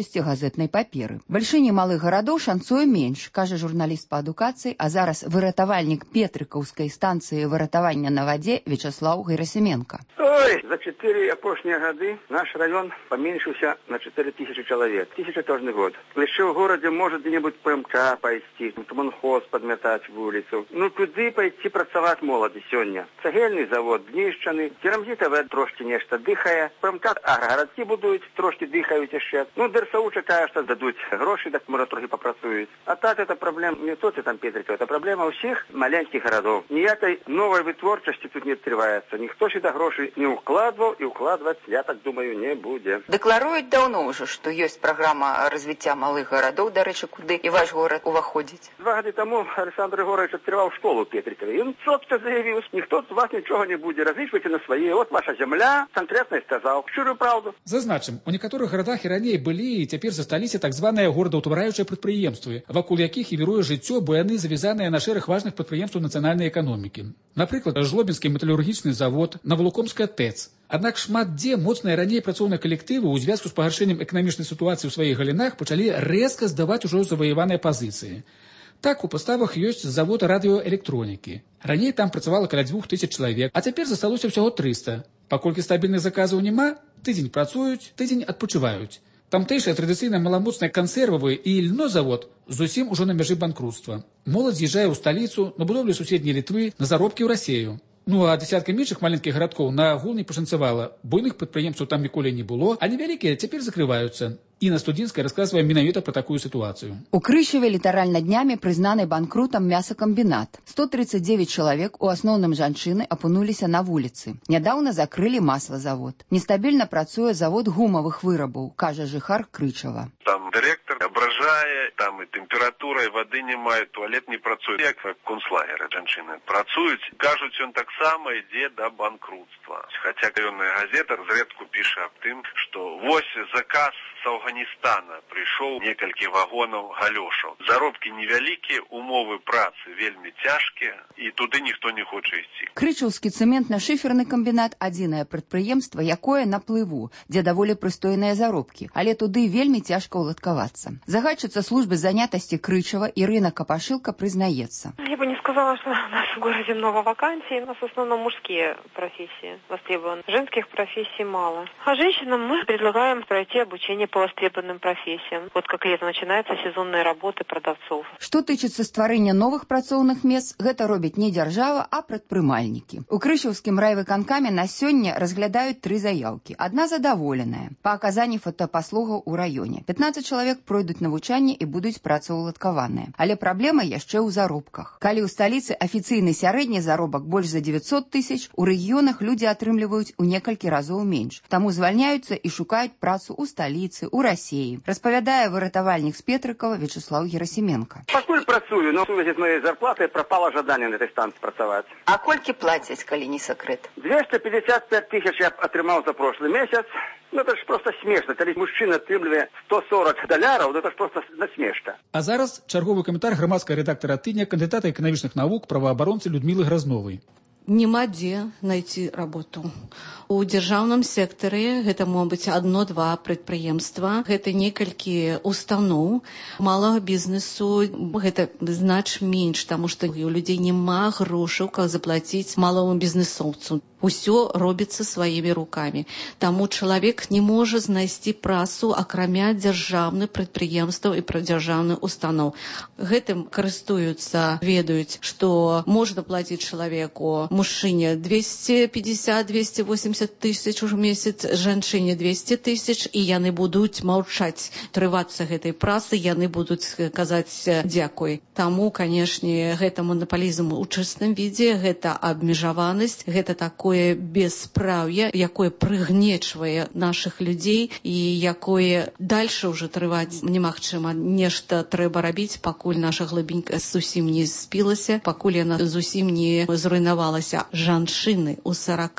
колькасці газетнай паперы. Бальшыні малых гарадоў шанцуе менш, кажа журналіст па адукацыі, а зараз выратавальнік Петрыкаўскай станцыі выратавання на вадзе Вячеслав Герасименко. Ой, за четыре апошнія гады наш раён паменшыўся на четыре тысячи человек. Тысяча кожны год. Лишь в городе может где-нибудь ПМК пойти, коммунхоз подметать в улицу. Ну, туды пойти працаваць моладзі сёння. Цагельный завод знішчаны, керамзітаве трошки нешта дыхае, ПМК, а гарадкі будуюць, трошки дыхаюць яшчэ. Ну, ДРСУ чакае, што дадуць грошы, так можа трохи попрацуюць. А так это проблема не толькі там Петрикова, это проблема ўсіх маленьких городов. Ніякай новой вытворчасці тут не открывается. Ніхто сюда гроші не укладывал и укладывать, я так думаю, не будет. Декларують давно уже, что есть программа развития малых городов, до речі, куди и ваш город уваходить. Два года тому Александр Егорович открывал школу в Петрикове. И он четко заявил, никто с вас ничего не будет, различивайте на свои. Вот ваша земля, конкретно и сказал щирую правду. Зазначым, у некаторых гарадах і раней былі і цяпер засталіся так званыя горадаўтвараючыя прадпрыемствы, вакол якіх і віруе жыццё, бо яны завязаныя на шэраг важных прадпрыемстваў нацыянальнай эканомікі. Напрыклад, Жлобінскі металургічны завод, Навалукомская ТЭЦ. Аднак шмат дзе моцныя раней працоўныя калектывы ў звязку з пагаршэннем эканамічнай сітуацыі ў сваіх галінах пачалі рэзка здаваць ужо заваяваныя пазіцыі. Так, у паставах ёсць завод радыёэлектронікі. Раней там працавала каля двух тысяч чалавек, а цяпер засталося ўсяго трыста. Паколькі стабільных заказаў няма, тыдзень працуюць, тыдзень адпачываюць. Тамтэйшыя традыцыйна маламоцныя кансервавы і льнозавод зусім ужо на мяжы банкруцтва. Моладзь з'язджае ў сталіцу, на будоўлю суседняй Літвы, на заробкі ў Расею. Ну а дзясяткам іншых маленькіх гарадкоў на агул не пашанцавала. Буйных прадпрыемстваў там ніколі не было, а невялікія цяпер закрываюцца. Інна Студзінская расказвае менавіта пра такую сітуацыю. У Крышеве літаральна днямі прызнаны банкрутам мясакамбінат. сто тридцать девять чалавек, у асноўным жанчыны, апынуліся на вуліцы. Нядаўна закрылі маслазавод. Нестабільна працуе завод гумавых вырабаў, кажа жыхар Крычева. Там директор ображае, там і тэмпература, і вады няма, туалет не працуе. Як в концлагеры жанчыны працуюць, кажуць, ён таксама ідзе да банкрутства. Хаця ён на газетах зрэдку піша аб тым, што вось заказ з Афганістана прыйшоў некалькі вагонаў галёшаў. Заробкі невялікія, умовы працы вельмі цяжкія, і туды ніхто не хоча ісці. Крычаўскі цэментна-шыферны камбінат – адзінае прадпрыемства, якое на плыву, дзе даволі прыстойныя заробкі, але туды вельмі цяжка ўладкавацца. Загадчыца службы занятасці Крычева Ірына Капашылка прызнаецца. Я бы не сказала, что в нашем городе много вакансий. У нас в основном мужские профессии востребованы. Женских профессий мало. А женщинам мы предлагаем пройти обучение по востребованным профессиям. Вот как лето начинается сезонная работа продавцов. Што тычыцца стварэння новых працоўных мест, гэта робіць не дзяржава, а прадпрымальнікі. У Крышаўскім райвыканкаме на сёння разглядаюць тры заяўкі. Адна задаволеная па аказанні фотапаслугаў у раёне. пятнадцать чалавек пройдуць навучанне і будуць працаўладкаваныя. Але праблема яшчэ ў заробках. Калі ў сталіцы афіцыйны сярэдні заробак больш за девятьсот тысяч, у рэгіёнах людзі атрымліваюць у некалькі разоў менш. Таму звальняюцца і шукаюць працу ў сталіцы, у Расеі, распавядае выратавальнік з Петрыкова Вячеслав Герасименко. Пакуль працую, но сувязі з моей зарплатой пропало жаданне на этой станции працаваць. А колькі плацяць, калі не сакрэт? двести пятьдесят пять тысяч я атрымаў за прошлый месяц. Ну это ж просто смешно, калі мужчына атрымлівае сто сорок даляраў, это ж просто насмешка. А зараз чарговы каментар грамадскага рэдактара тыдня, кандыдата эканамічных навук, праваабаронцы Людмілы Гразновай. Нема дзе найти работу. У дзяржаўным сектары гэта могуць быць адно-два прадпрыемства, гэта некалькі устаноў малага бізнесу, гэта знач менш, таму што у людзей няма грошаў, каб заплаціць малому бізнесоўцу. Усё робіцца сваімі рукамі. Таму чалавек не можа знайсці працу акрамя дзяржаўных прадпрыемстваў і дзяржаўных устаноў. Гэтым карыстуюцца, ведаюць, што можна плаціць чалавеку, мужчыне двести пятьдесят - двести восемьдесят тысяч у месяц, жанчыне двести тысяч, і яны будуць маўчаць, трывацца гэтай працы, яны будуць казаць дзякуй. Таму, канешне, гэта монополізм у чыстым відзе, гэта абмежаванасць, гэта такое беспраўе, якое прыгнечвае нашых людзей і якое дальше ўжо трываць немагчыма. Нешта трэба рабіць, пакуль наша глыбінька зусім не спілася, пакуль яна зусім не зруйнавалася. Жанчыны ў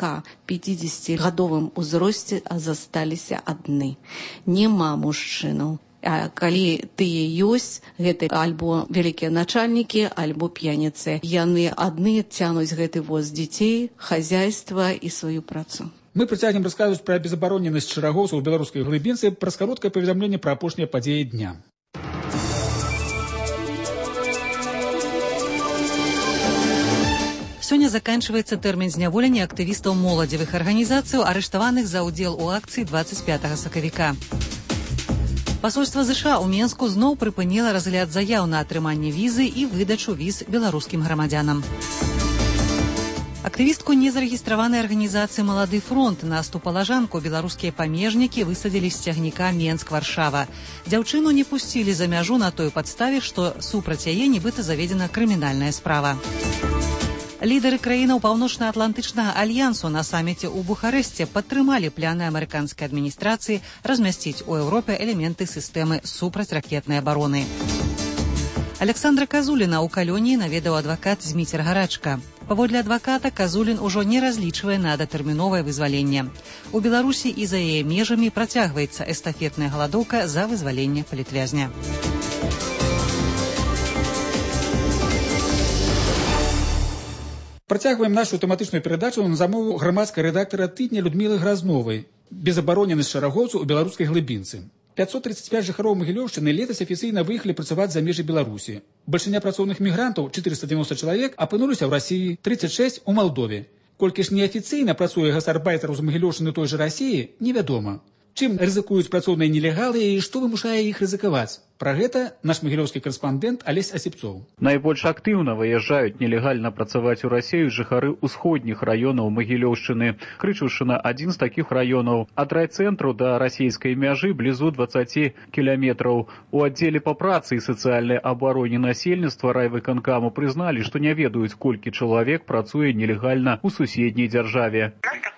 сорок-пятидесятигадовым узросце засталіся адны. Нема мужчынаў. А калі тыя ёсць, гэта альбо вялікія начальнікі, альбо п'яніцы. Яны адны цянуць гэты воз дзяцей, хазяйства і сваю працу. Мы працягнем расказваць пра безабароненасць шэрагоўцаў у беларускай глыбінцы праз кароткае паведамленне пра апошнія падзеі дня. Сёння заканчивается тэрмін зняволення актывістаў моладзевых арганізацый, арыштаваных за ўдзел у акцыі двадцать пятого сакавіка. Пасольства ЗША ў Менску зноў прыпыніла разгляд заяў на атрыманне візы і выдачу віз беларускім грамадзянам. Актывістку незарэгістраванай арганізацыі «Малады фронт» Насту Палажанку беларускія памежнікі высадзілі з цягніка Менск-Варшава. Дзяўчыну не пусцілі за мяжу на той падставе, што супраць яе нібыта заведзена крымінальная справа. Лідары краінаў Паўночна-Атлантычнага альянсу на саміце ў Бухарэсце падтрымалі пляны амерыканскай адміністрацыі размясціць у Еўропе элементы сістэмы супрацьракетнай абароны. Александра Казуліна ў калоніі наведаў адвакат Зміцер Гарачка. Паводле адваката, Казулін ужо не разлічвае на датэрміновае вызваленне. У Беларусі і за яе межамі працягваецца эстафетная галадоўка за вызваленне палітвязня. Працягваем нашу тэматычную перадачу на замову грамадскай рэдактара тыдня Людмілы Гразновай. Безабароненасць шэрагоўцаў у беларускай глыбінцы. пятьсот тридцать пять жыхароў Магілёўшчыны летась афіцыйна выехалі працаваць за межы Беларусі. Бальшыня працоўных мігрантаў, четыреста девяносто чалавек, апынуліся ў Расіі, тридцать шесть у Малдове. Колькі ж неафіцыйна працуе гастарбайтараў з Магілёўшчыны той жа Расіі, невядома. Чым рызыкуюць працоўныя нелегалы і што вымушае іх рызыкаваць? Пра гэта наш магілёўскі карэспандэнт Алесь Асіпцоў. Найбольш актыўна выязджаюць нелегальна працаваць у Расію жыхары ўсходніх раёнаў Магілёўшчыны. Крычаўшчына адзін з такіх раёнаў. Ад райцэнтру да расійскай мяжы блізу двадцать кіламетраў. У аддзеле па працы і сацыяльнай абароне насельніцтва райвыканкаму прызналі, што не ведаюць, колькі чалавек працуе нелегальна ў суседняй дзяржаве.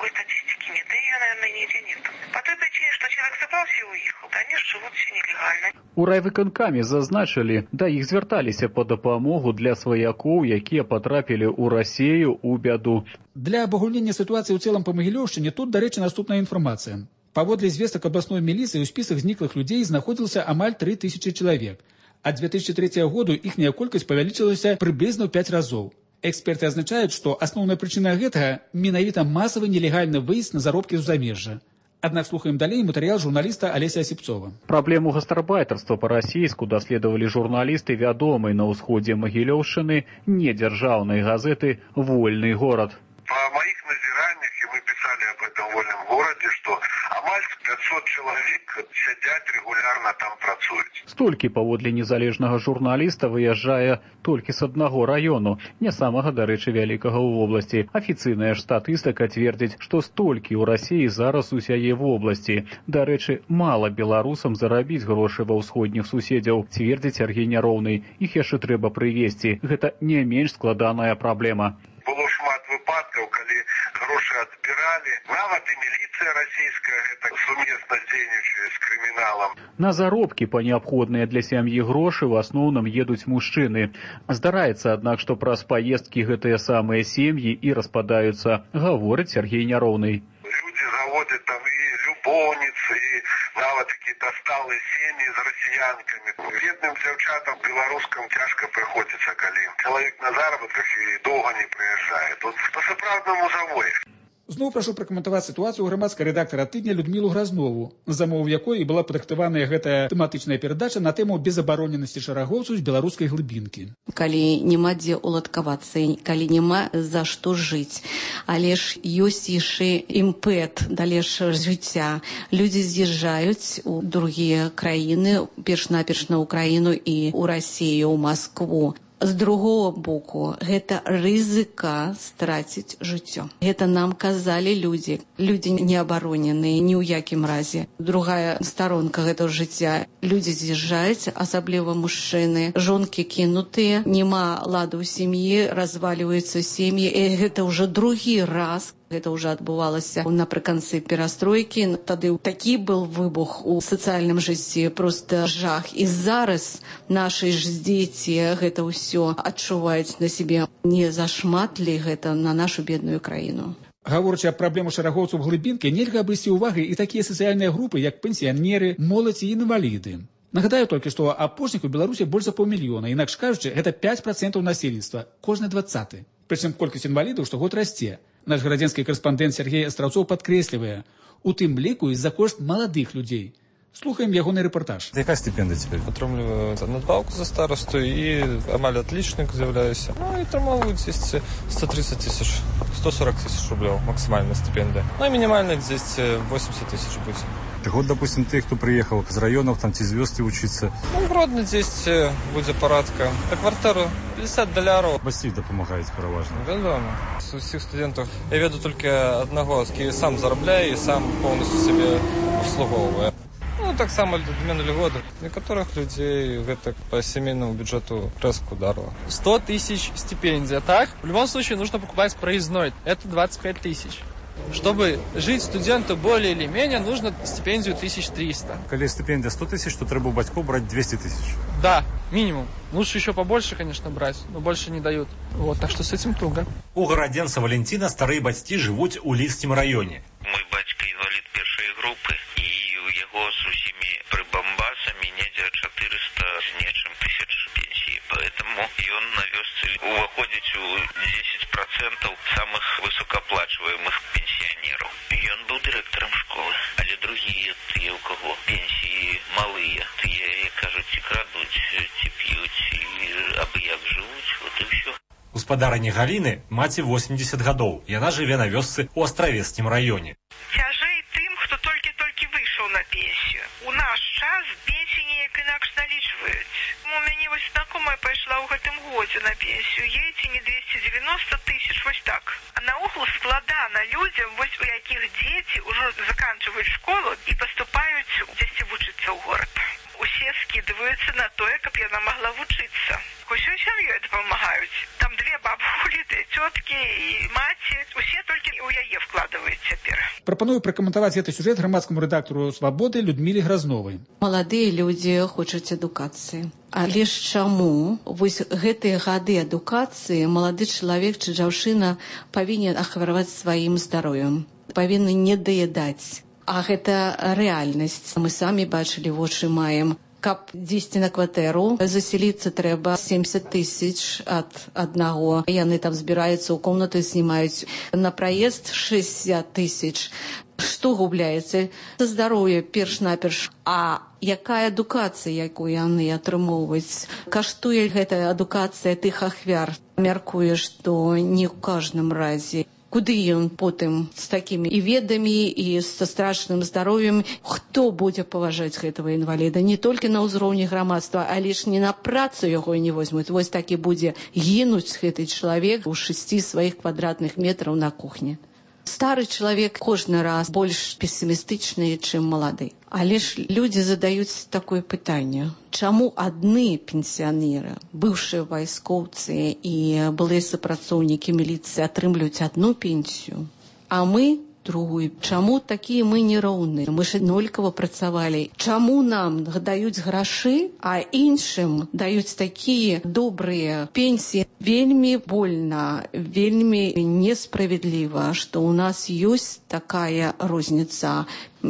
У райвыканкаме зазначылі, да іх звярталіся па дапамогу для сваякоў, якія патрапілі ў Расію ў бяду. Для абагульнення сітуацыі ў цэлым па Магілёўшчыне тут, дарэчы, наступная інфармацыя. Паводле звестак абласной міліцыі ў спісах зніклых людзей знаходзілася амаль тры тысячы чалавек. Ад две тысячи третьего году іхняя колькасць павялічылася прыблізна ў пяць разоў. Эксперты азначаюць, што асноўная прычына гэтага менавіта масавы нелегальны выезд на заробкі з замежжа. Аднак слухаем далей матэрыял журналіста Алеся Асіпцова. Праблему гастарбайтарства па-расійску даследавалі журналісты вядомай на ўсходзе Магілёўшчыны недзяржаўнай газеты «Вольны горад». По моих назираниях, и мы писали об этом в «Вольном городе», что амаль пятьсот человек сядят регулярно там працуюць. Столькі, паводле незалежнага журналіста, выязджае толькі з аднаго раёну, не самага, дарэчы, вялікага ў вобласці. Афіцыйная ж статыстыка цвердзіць, што столькі ў Расіі зараз усяе вобласці. Дарэчы, мала беларусам зарабіць грошы ва ўсходніх суседзяў, цвердзіць Сергей Няроўны. Іх яшчэ трэба прывесці. Гэта не менш складаная праблема. Было шмат выпадкаў, калі грошы адбіралі. Нават і міліцыя расійская гэта сумесна дзейнічае з крыміналам. На заробкі па неабходныя для сям'і грошы ў асноўным едуць мужчыны. Здараецца, аднак, што праз паездкі гэтыя самыя сем'і і распадаюцца, гаворыць Сергей Няроўны. Людзі заводзяць там і любоўніцы, і нават какие-то сталыя сем'і з расіянкамі. Бедным дзяўчатам беларускам цяжка прыходзіцца, калі чалавек на заработках і доўга не прыязджае. Тут па-сапраўднаму завоеш. Зноў прашу пракаментаваць сітуацыю грамадскай рэдактара тыдня Людмілу Гразнову, на замову якой і была падрыхтаваная гэтая тэматычная перадача на тэму безабароненасці шэрагоўцаў з беларускай глыбінкі. Калі няма дзе уладкавацца, калі няма за што жыць, але ж ёсць яшчэ імпэт далей жыцця. Людзі з'язджаюць у другія краіны, перш-наперш на Украіну і ў Расію, ў Маскву. З другого боку, гэта рызыка страціць жыццё. Гэта нам казалі людзі. Людзі не абароненыя ні ў якім разе. Другая старонка гэтага жыцця. Людзі з'язджаюць, асабліва мужчыны. Жонкі кінутыя, няма ладу ў сям'і, разваліваюцца сем'і. І гэта ўжо другі раз. Гэта ўжо адбывалася напрыканцы перастройкі. Тады такі быў выбух у сацыяльным жыцці, проста жах. І зараз нашы ж дзеці гэта ўсё адчуваюць на сябе. Не зашмат ли гэта на нашу бедную краіну? Гаворачы аб праблему шэрагоўцаў глыбінкі, нельга абысці ўвагай і такія сацыяльныя групы, як пенсіянеры, моладзь і інваліды. Нагадаю толькі, што апошніх у Беларусі больш за паўмільёна, інакш кажучы, гэта пяць працэнтаў насельніцтва, кожны дваццаты. Прычым колькасць інвалідаў штогод расце. Наш гарадзенскі карэспандэнт Сергей Астраўцоў падкрэслівае, у тым ліку і за кошт маладых людзей. Слухаем ягоны рэпартаж. Яка стипендія цяпер? Атрымліваю надбаўку за старосту і амаль атлічнік з'яўляюся. Ну і атрымліваю дзесьці сто тридцать тысяч, сто сорок тысяч рублёў максимальная стипендия. Ну и минимальная здесь восемьдесят тысяч будет. Так вот, допустим, ты, кто приехал из районов, там, те звезды учиться. Ну, в Гродно здесь будет парадка. На квартиру пятьдесят долларов. Басти допомагаете переважно. Да, да. С всех студентов я веду только одного, с сам зарабляю и сам полностью себе обслуговываю. Ну, так само адмену льготы. Некоторых людей это по семейному бюджету резко ударило. сто тысяч стипендия, так? В любом случае нужно покупать проездной. Это двадцать пять тысяч. Чтобы жить студенту более или менее, нужно стипендию тысяча триста. Коли стипендия сто тысяч, то треба у батьков брать двести тысяч. Да, минимум. Лучше еще побольше, конечно, брать, но больше не дают. Вот, так что с этим туго. У гарадзенца Валентина старые бацькі жывуць у Ліцкім раёне. Мой бацька інвалід першай групы, і у яго з усімі прыбамбасамі недзе четыреста з нечым тысяч пенсій. Поэтому ён на вёсцы уваходзіць у десять процентов самых высокооплачиваемых пенсионеров. Ён быў дырэктарам школы, але другие, тыя, у кого пенсии малые, тыя, кажуць, ці крадуць, ці п'юць, і абы як жывуць, вот і ўсё. Гаспадарыні Галіны маці восемьдесят гадоў. Яна жыве на вёсцы ў Астравецкім раёне. Цяжэй тым, хто толькі-толькі выйшаў на пенсію. У наш час пенсіі неяк інакш налічваюць. У мяне вось знакомая пайшла ў гэтым годзе на пенсію. Ейці не двести девяносто тысяч, вось так. А наогул складана людзям, вось у якіх дзеці ўжо заканчваюць школу і паступаюць дзесьці вучыцца ў горад. Усе скидываюцца на тое, каб яна магла вучыцца. Усёй сям'ёй дапамагаюць. Там две бабулі, цёткі і маці. Усе толькі ў яе вкладваюць цяпер. Прапаную пракаментаваць гэты сюжэт грамадскаму рэдактару «Свабоды» Людміле Гразновай. Маладыя людзі хочуць адукацыі. Але ж чаму вось гэтыя гады адукацыі малады чалавек ці дзяўчына павінен ахвяраваць сваім здароўем, павінны не даядаць. А гэта рэальнасць. Мы самі бачылі, вочы маем. Каб дзесьці на кватэру заселіцца трэба семьдесят тысяч ад аднаго. Яны там збіраюцца ў комнату і знімаюць. На праезд шестьдесят тысяч. Што губляецца? Здароўе перш-наперш. А якая адукацыя, якую яны атрымоўваюць? Каштуе гэтая адукацыя тых ахвяр? Мяркуе, што не ў кожным разе. Куды ён потым з такімі і ведамі, і са страшным здароўем? Хто будзе паважаць гэтага інваліда? Не толькі на ўзроўні грамадства, але ж не на працу яго не возьмуць. Вось так і будзе гінуць гэты чалавек у шасці сваіх квадратных метраў на кухні. Стары чалавек кожны раз больш песімістычны, чым малады. Але ж людзі задаюць такое пытанне. Чаму адны пенсіянеры, быўшыя вайскоўцы і былыя супрацоўнікі міліцыі атрымліваюць адну пенсію, а мы другую? Чаму такія мы нероўныя? Мы ж аднолькава працавалі. Чаму нам даюць грашы, а іншым даюць такія добрыя пенсіі? Вельмі больна, вельмі несправедліва, што ў нас ёсць такая розніца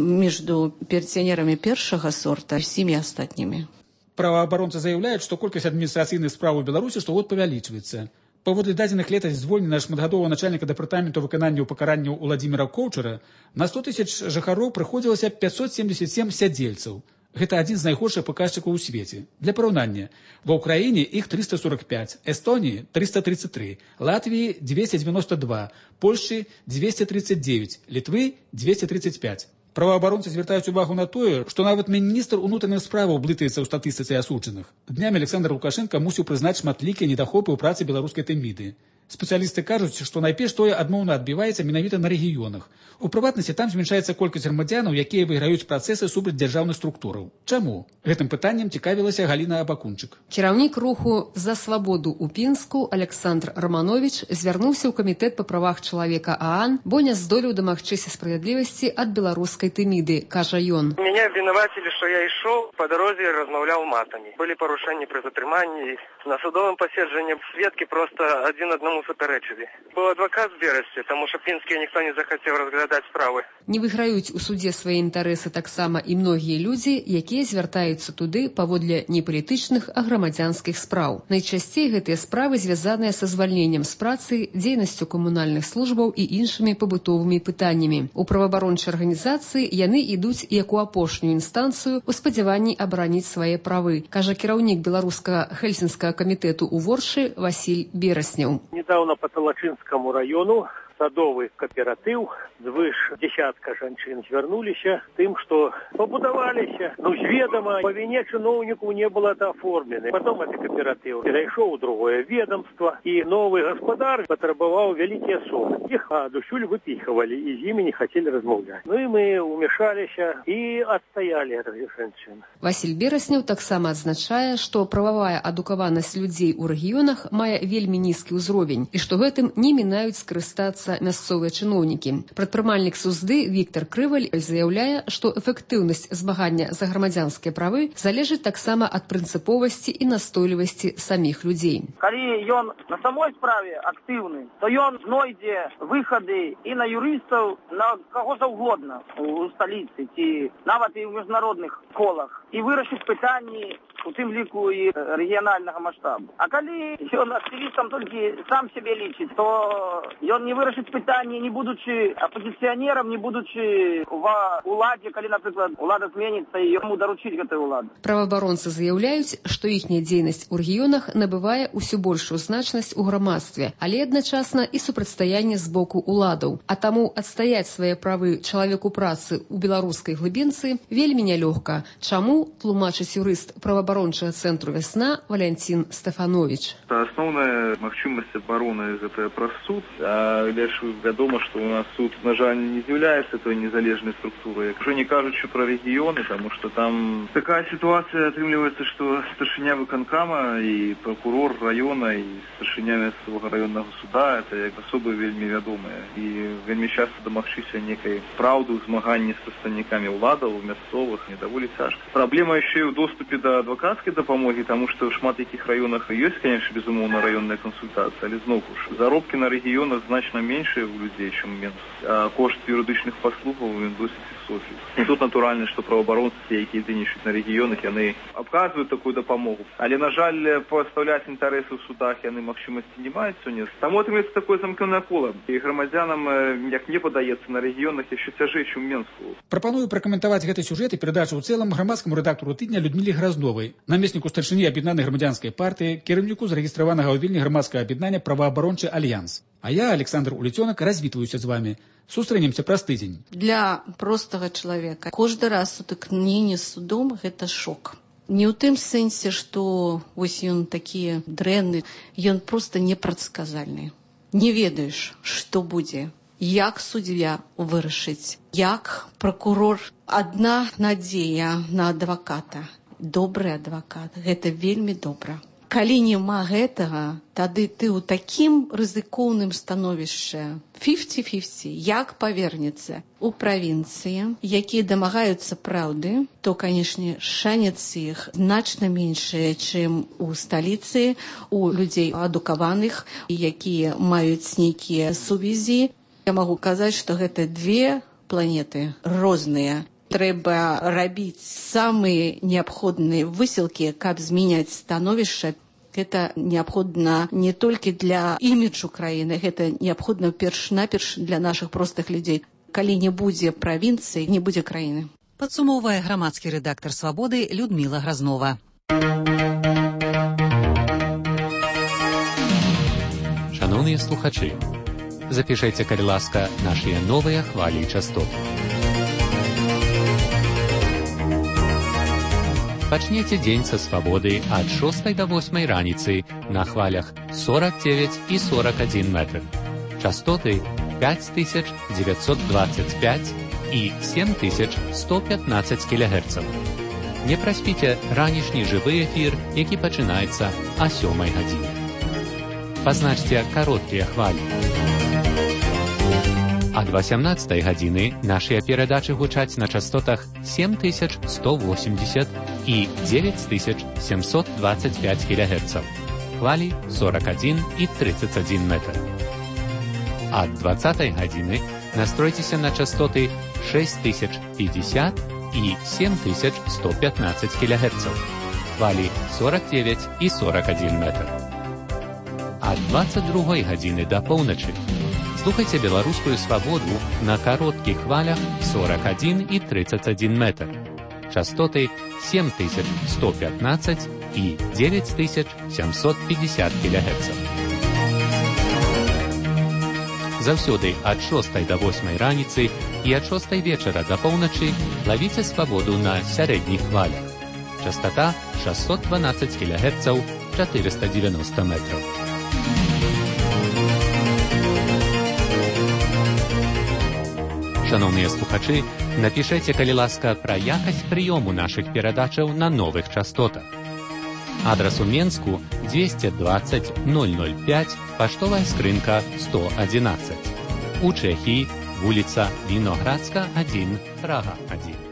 між пенсіянерамі першага сорта і всімі астатнімі. Праваабаронцы заяўляюць, што колькасць адміністрацыйных спраў у Беларусі штогод павялічваецца. Паводле дадзеных летась звольнена шматгадового начальника дэпартаменту выканання пакаранняў Уладзіміра Коўчара, на сто тысяч жыхароў прыходзілася пятьсот семьдесят семь сядзельцаў. Гэта адзін з найгоршых паказчыкаў у свеце. Для параўнання, ва ўкраіне іх триста сорок пять, Эстоніі триста тридцать три, Латвіі двести девяносто два, Польшчы двести тридцать девять, Літвы двести тридцать пять. Праваабаронцы звяртаюць увагу на тое, што нават міністр унутраных справаў блытаецца ў статыстыцы асуджаных. Днямі Александр Лукашенко мусіў прызнаць шматлікія недахопы ў працы беларускай Тэміды. Спецыялісты кажуць, што найперш тое адмоўна адбіваецца менавіта на рэгіёнах. У прыватнасці там зменшаецца колькасць грамадзянаў, якія выйграюць працэсы супраць дзяржаўных структураў. Чаму? Гэтым пытаннем цікавілася Галіна Абакунчык. Кіраўнік руху «За свабоду» у Пінску Александр Романович звярнуўся ў камітэт па правах чалавека ААН, бо не здолеў дамагчыся справядлівасці ад беларускай Тэміды, кажа ён. Меня обвинуватили, что я ішоў по дорозе и размаўлял матами. Были порушения при затрыманні. На судовом посещении сведки просто один одному цьому суперечили. Був адвокат з Берасці, тому що пінський ніхто не захотів розглядати справи. Не выйграюць у судзе свае інтарэсы таксама і многія людзі, якія звяртаюцца туды паводле не палітычных, а грамадзянскіх спраў. Найчасцей гэтыя справы звязаныя са звальненнем з працы, дзейнасцю камунальных службаў і іншымі пабытовымі пытаннямі. У праваабарончай арганізацыі яны ідуць як у апошнюю інстанцыю у спадзяванні абараніць свае правы, кажа кіраўнік беларускага хельсінскага камітэту ў Воршы Васіль Берасняў. Недавно по Талачынскому району садовый кооператив, звыш десятка жанчын звярнуліся тым, што пабудаваліся, ну, зведама, по вине чиновнику не было это оформлено. Потом этот кооператив перейшоў у другое ведомство, и новый господар потребовал великие суммы. Их адусюль выпихивали, и с ними не хотели размовлять. Ну и мы умешались и отстояли от этих женщин. Васіль Берасняў таксама адзначае, што прававая адукаванасць людзей у рэгіёнах мае вельмі нізкі ўзровень, і што гэтым не мінаюць скарыстацца мясцовыя чыноўнікі. Прадпрымальнік Сузды Віктор Крываль заяўляе, што эфектыўнасць змагання за грамадзянскія правы залежыць таксама ад прынцыповасці і настойлівасці саміх людзей. Калі ён на самой справе актыўны, то ён знойдзе выхады і на юрыстаў, на каго заўгодна у сталіцы ці нават і ў міжнародных колах, і вырашыць пытанні у тым ліку і рэгіянальнага маштабу. А калі ён актывістам толькі сам сябе лічыць, то ён не вырашыць пытанні, не будучы апозіцыянерам, не будучы ва уладзе, калі, напрыклад, улада зменіцца і яму даручыць гэтую уладу. Праваабаронцы заяўляюць, што іхняя дзейнасць у рэгіёнах набывае ўсё большую значнасць у грамадстве, але адначасна і супрацьстаянне з боку уладаў. А таму адстаяць свае правы чалавеку працы ў беларускай глыбінцы вельмі нялёгка. Чаму, тлумачыць юрыст праваабарончага цэнтру «Вясна» Валянцін Стефанович. Основная магчымасць абароны гэта праз суд. А лишь вядома, што у нас суд, на жаль, не з'яўляецца той незалежнай структурай. Уже не кажучы пра рэгіёны, тому что там такая ситуация атрымліваецца, што старшыня выканкама і прокурор района і старшыня мясцовага районнага суда это як асобы вельмі вядомыя. І вельмі часто дамагчыся некай праўды ў змаганні з прадстаўнікамі ўладаў мясцовых не даволі цяжка. Праблема яшчэ і ў доступе да адвакацкай дапамогі, таму што ў шмат якіх раёнах ёсць, конечно, безумоўна, раённая кансультацыя, але зноў ж заробкі на рэгіёнах значна меншыя у людзей, чым менш. А кошт юрыдычных паслугаў він досыць высокі. І тут натуральна, што праваабаронцы, якія дзейнічаюць на рэгіёнах, яны абказваюць такую дапамогу. Але, на жаль, пастаўляць інтарэсы ў судах яны магчымасці не маюць сёння. Таму атрымаецца такое замкнёнае кола. І грамадзянам, як мне падаецца, на рэгіёнах яшчэ цяжэй, чым Менску. Прапаную пракаментаваць гэты сюжэт і перадачу ў цэлым грамадскаму рэдактару тыдня Людміле Гразновай, намесніку старшыні аб'яднанай грамадзянскай партыі, кіраўніку зарэгістраванага ў Вільні грамадскага аб'яднання «Праваабарончы альянс». А я, Александр Уліцёнак, развітваюся з вами. Сустрэнемся праз тыдзень. Для простага чалавека кожны раз сутыкненне з судом гэта шок. Не ў тым сэнсе, што вось ён такі дрэнны, ён проста непрадказальны. Не ведаеш, што будзе, як суддзя вырашыць, як пракурор. Адна надзея на адваката. Добры адвакат, гэта вельмі добра. Калі няма гэтага, тады ты ў такім рызыкоўным становішчы пяцьдзясят на пяцьдзясят, як павернецца у правінцыі, якія дамагаюцца праўды, то, канешне, шанец іх значна меншыя, чым у сталіцы, у людзей адукаваных, якія маюць нейкія сувязі. Я магу казаць, што гэта две планеты розныя. Трэба рабіць самыя неабходныя высілкі, каб змяняць становішча. Гэта неабходна не толькі для іміджу краіны, гэта неабходна перш-наперш для нашых простых людзей. Калі не будзе правінцыі, не будзе краіны. Падсумоўвае грамадскі рэдактар «Свабоды» Людміла Гразнова. Шановныя слухачы, запішайце, калі ласка, нашыя новыя хвалі і частоты. Пачніце дзень са свабоды ад шостай да восьмай раніцы на хвалях сорок девять і сорок один метр. Частоты пять тысяч девятьсот двадцать пять і семь тысяч сто пятнадцать кілогерцаў. Не праспіце ранішні жывы эфір, які пачынаецца а сёмай гадзіне. Пазначце кароткія хвалі. Ад васямнаццатай гадзіны нашыя перадачы гучаць на частотах семь тысяч сто восемьдесят і девять тысяч семьсот двадцать пять кілогерцаў. хвалі сорок один і тридцать один метр. Ад двадцатай гадзіны настройцеся на частоты шесть тысяч пятьдесят и семь тысяч сто пятнадцать килогерцев, хвалі сорок девять и сорок один метр. Ад двадцать другой гадзіны да поўначы слухайце беларускую свабоду на кароткіх хвалях сорок один и тридцать один метр, частоты семь тысяч сто пятнадцать и девять тысяч семьсот пятьдесят килогерцев. Заўсёды ад шостай да восьмай раніцы і ад шостай вечара да поўначы лавіце свабоду на сярэдніх хвалях. Частота шестьсот двенадцать килогерцев, четыреста девяносто метров. Шановныя слухачы, напішэце, калі ласка, пра якасць прыёму нашых перадачаў на новых частотах. Адрас у Менску двести двадцать ноль ноль пять, паштовая скрынка сто одиннадцать. У Чэхіі вуліца Віноградска один, Прага один.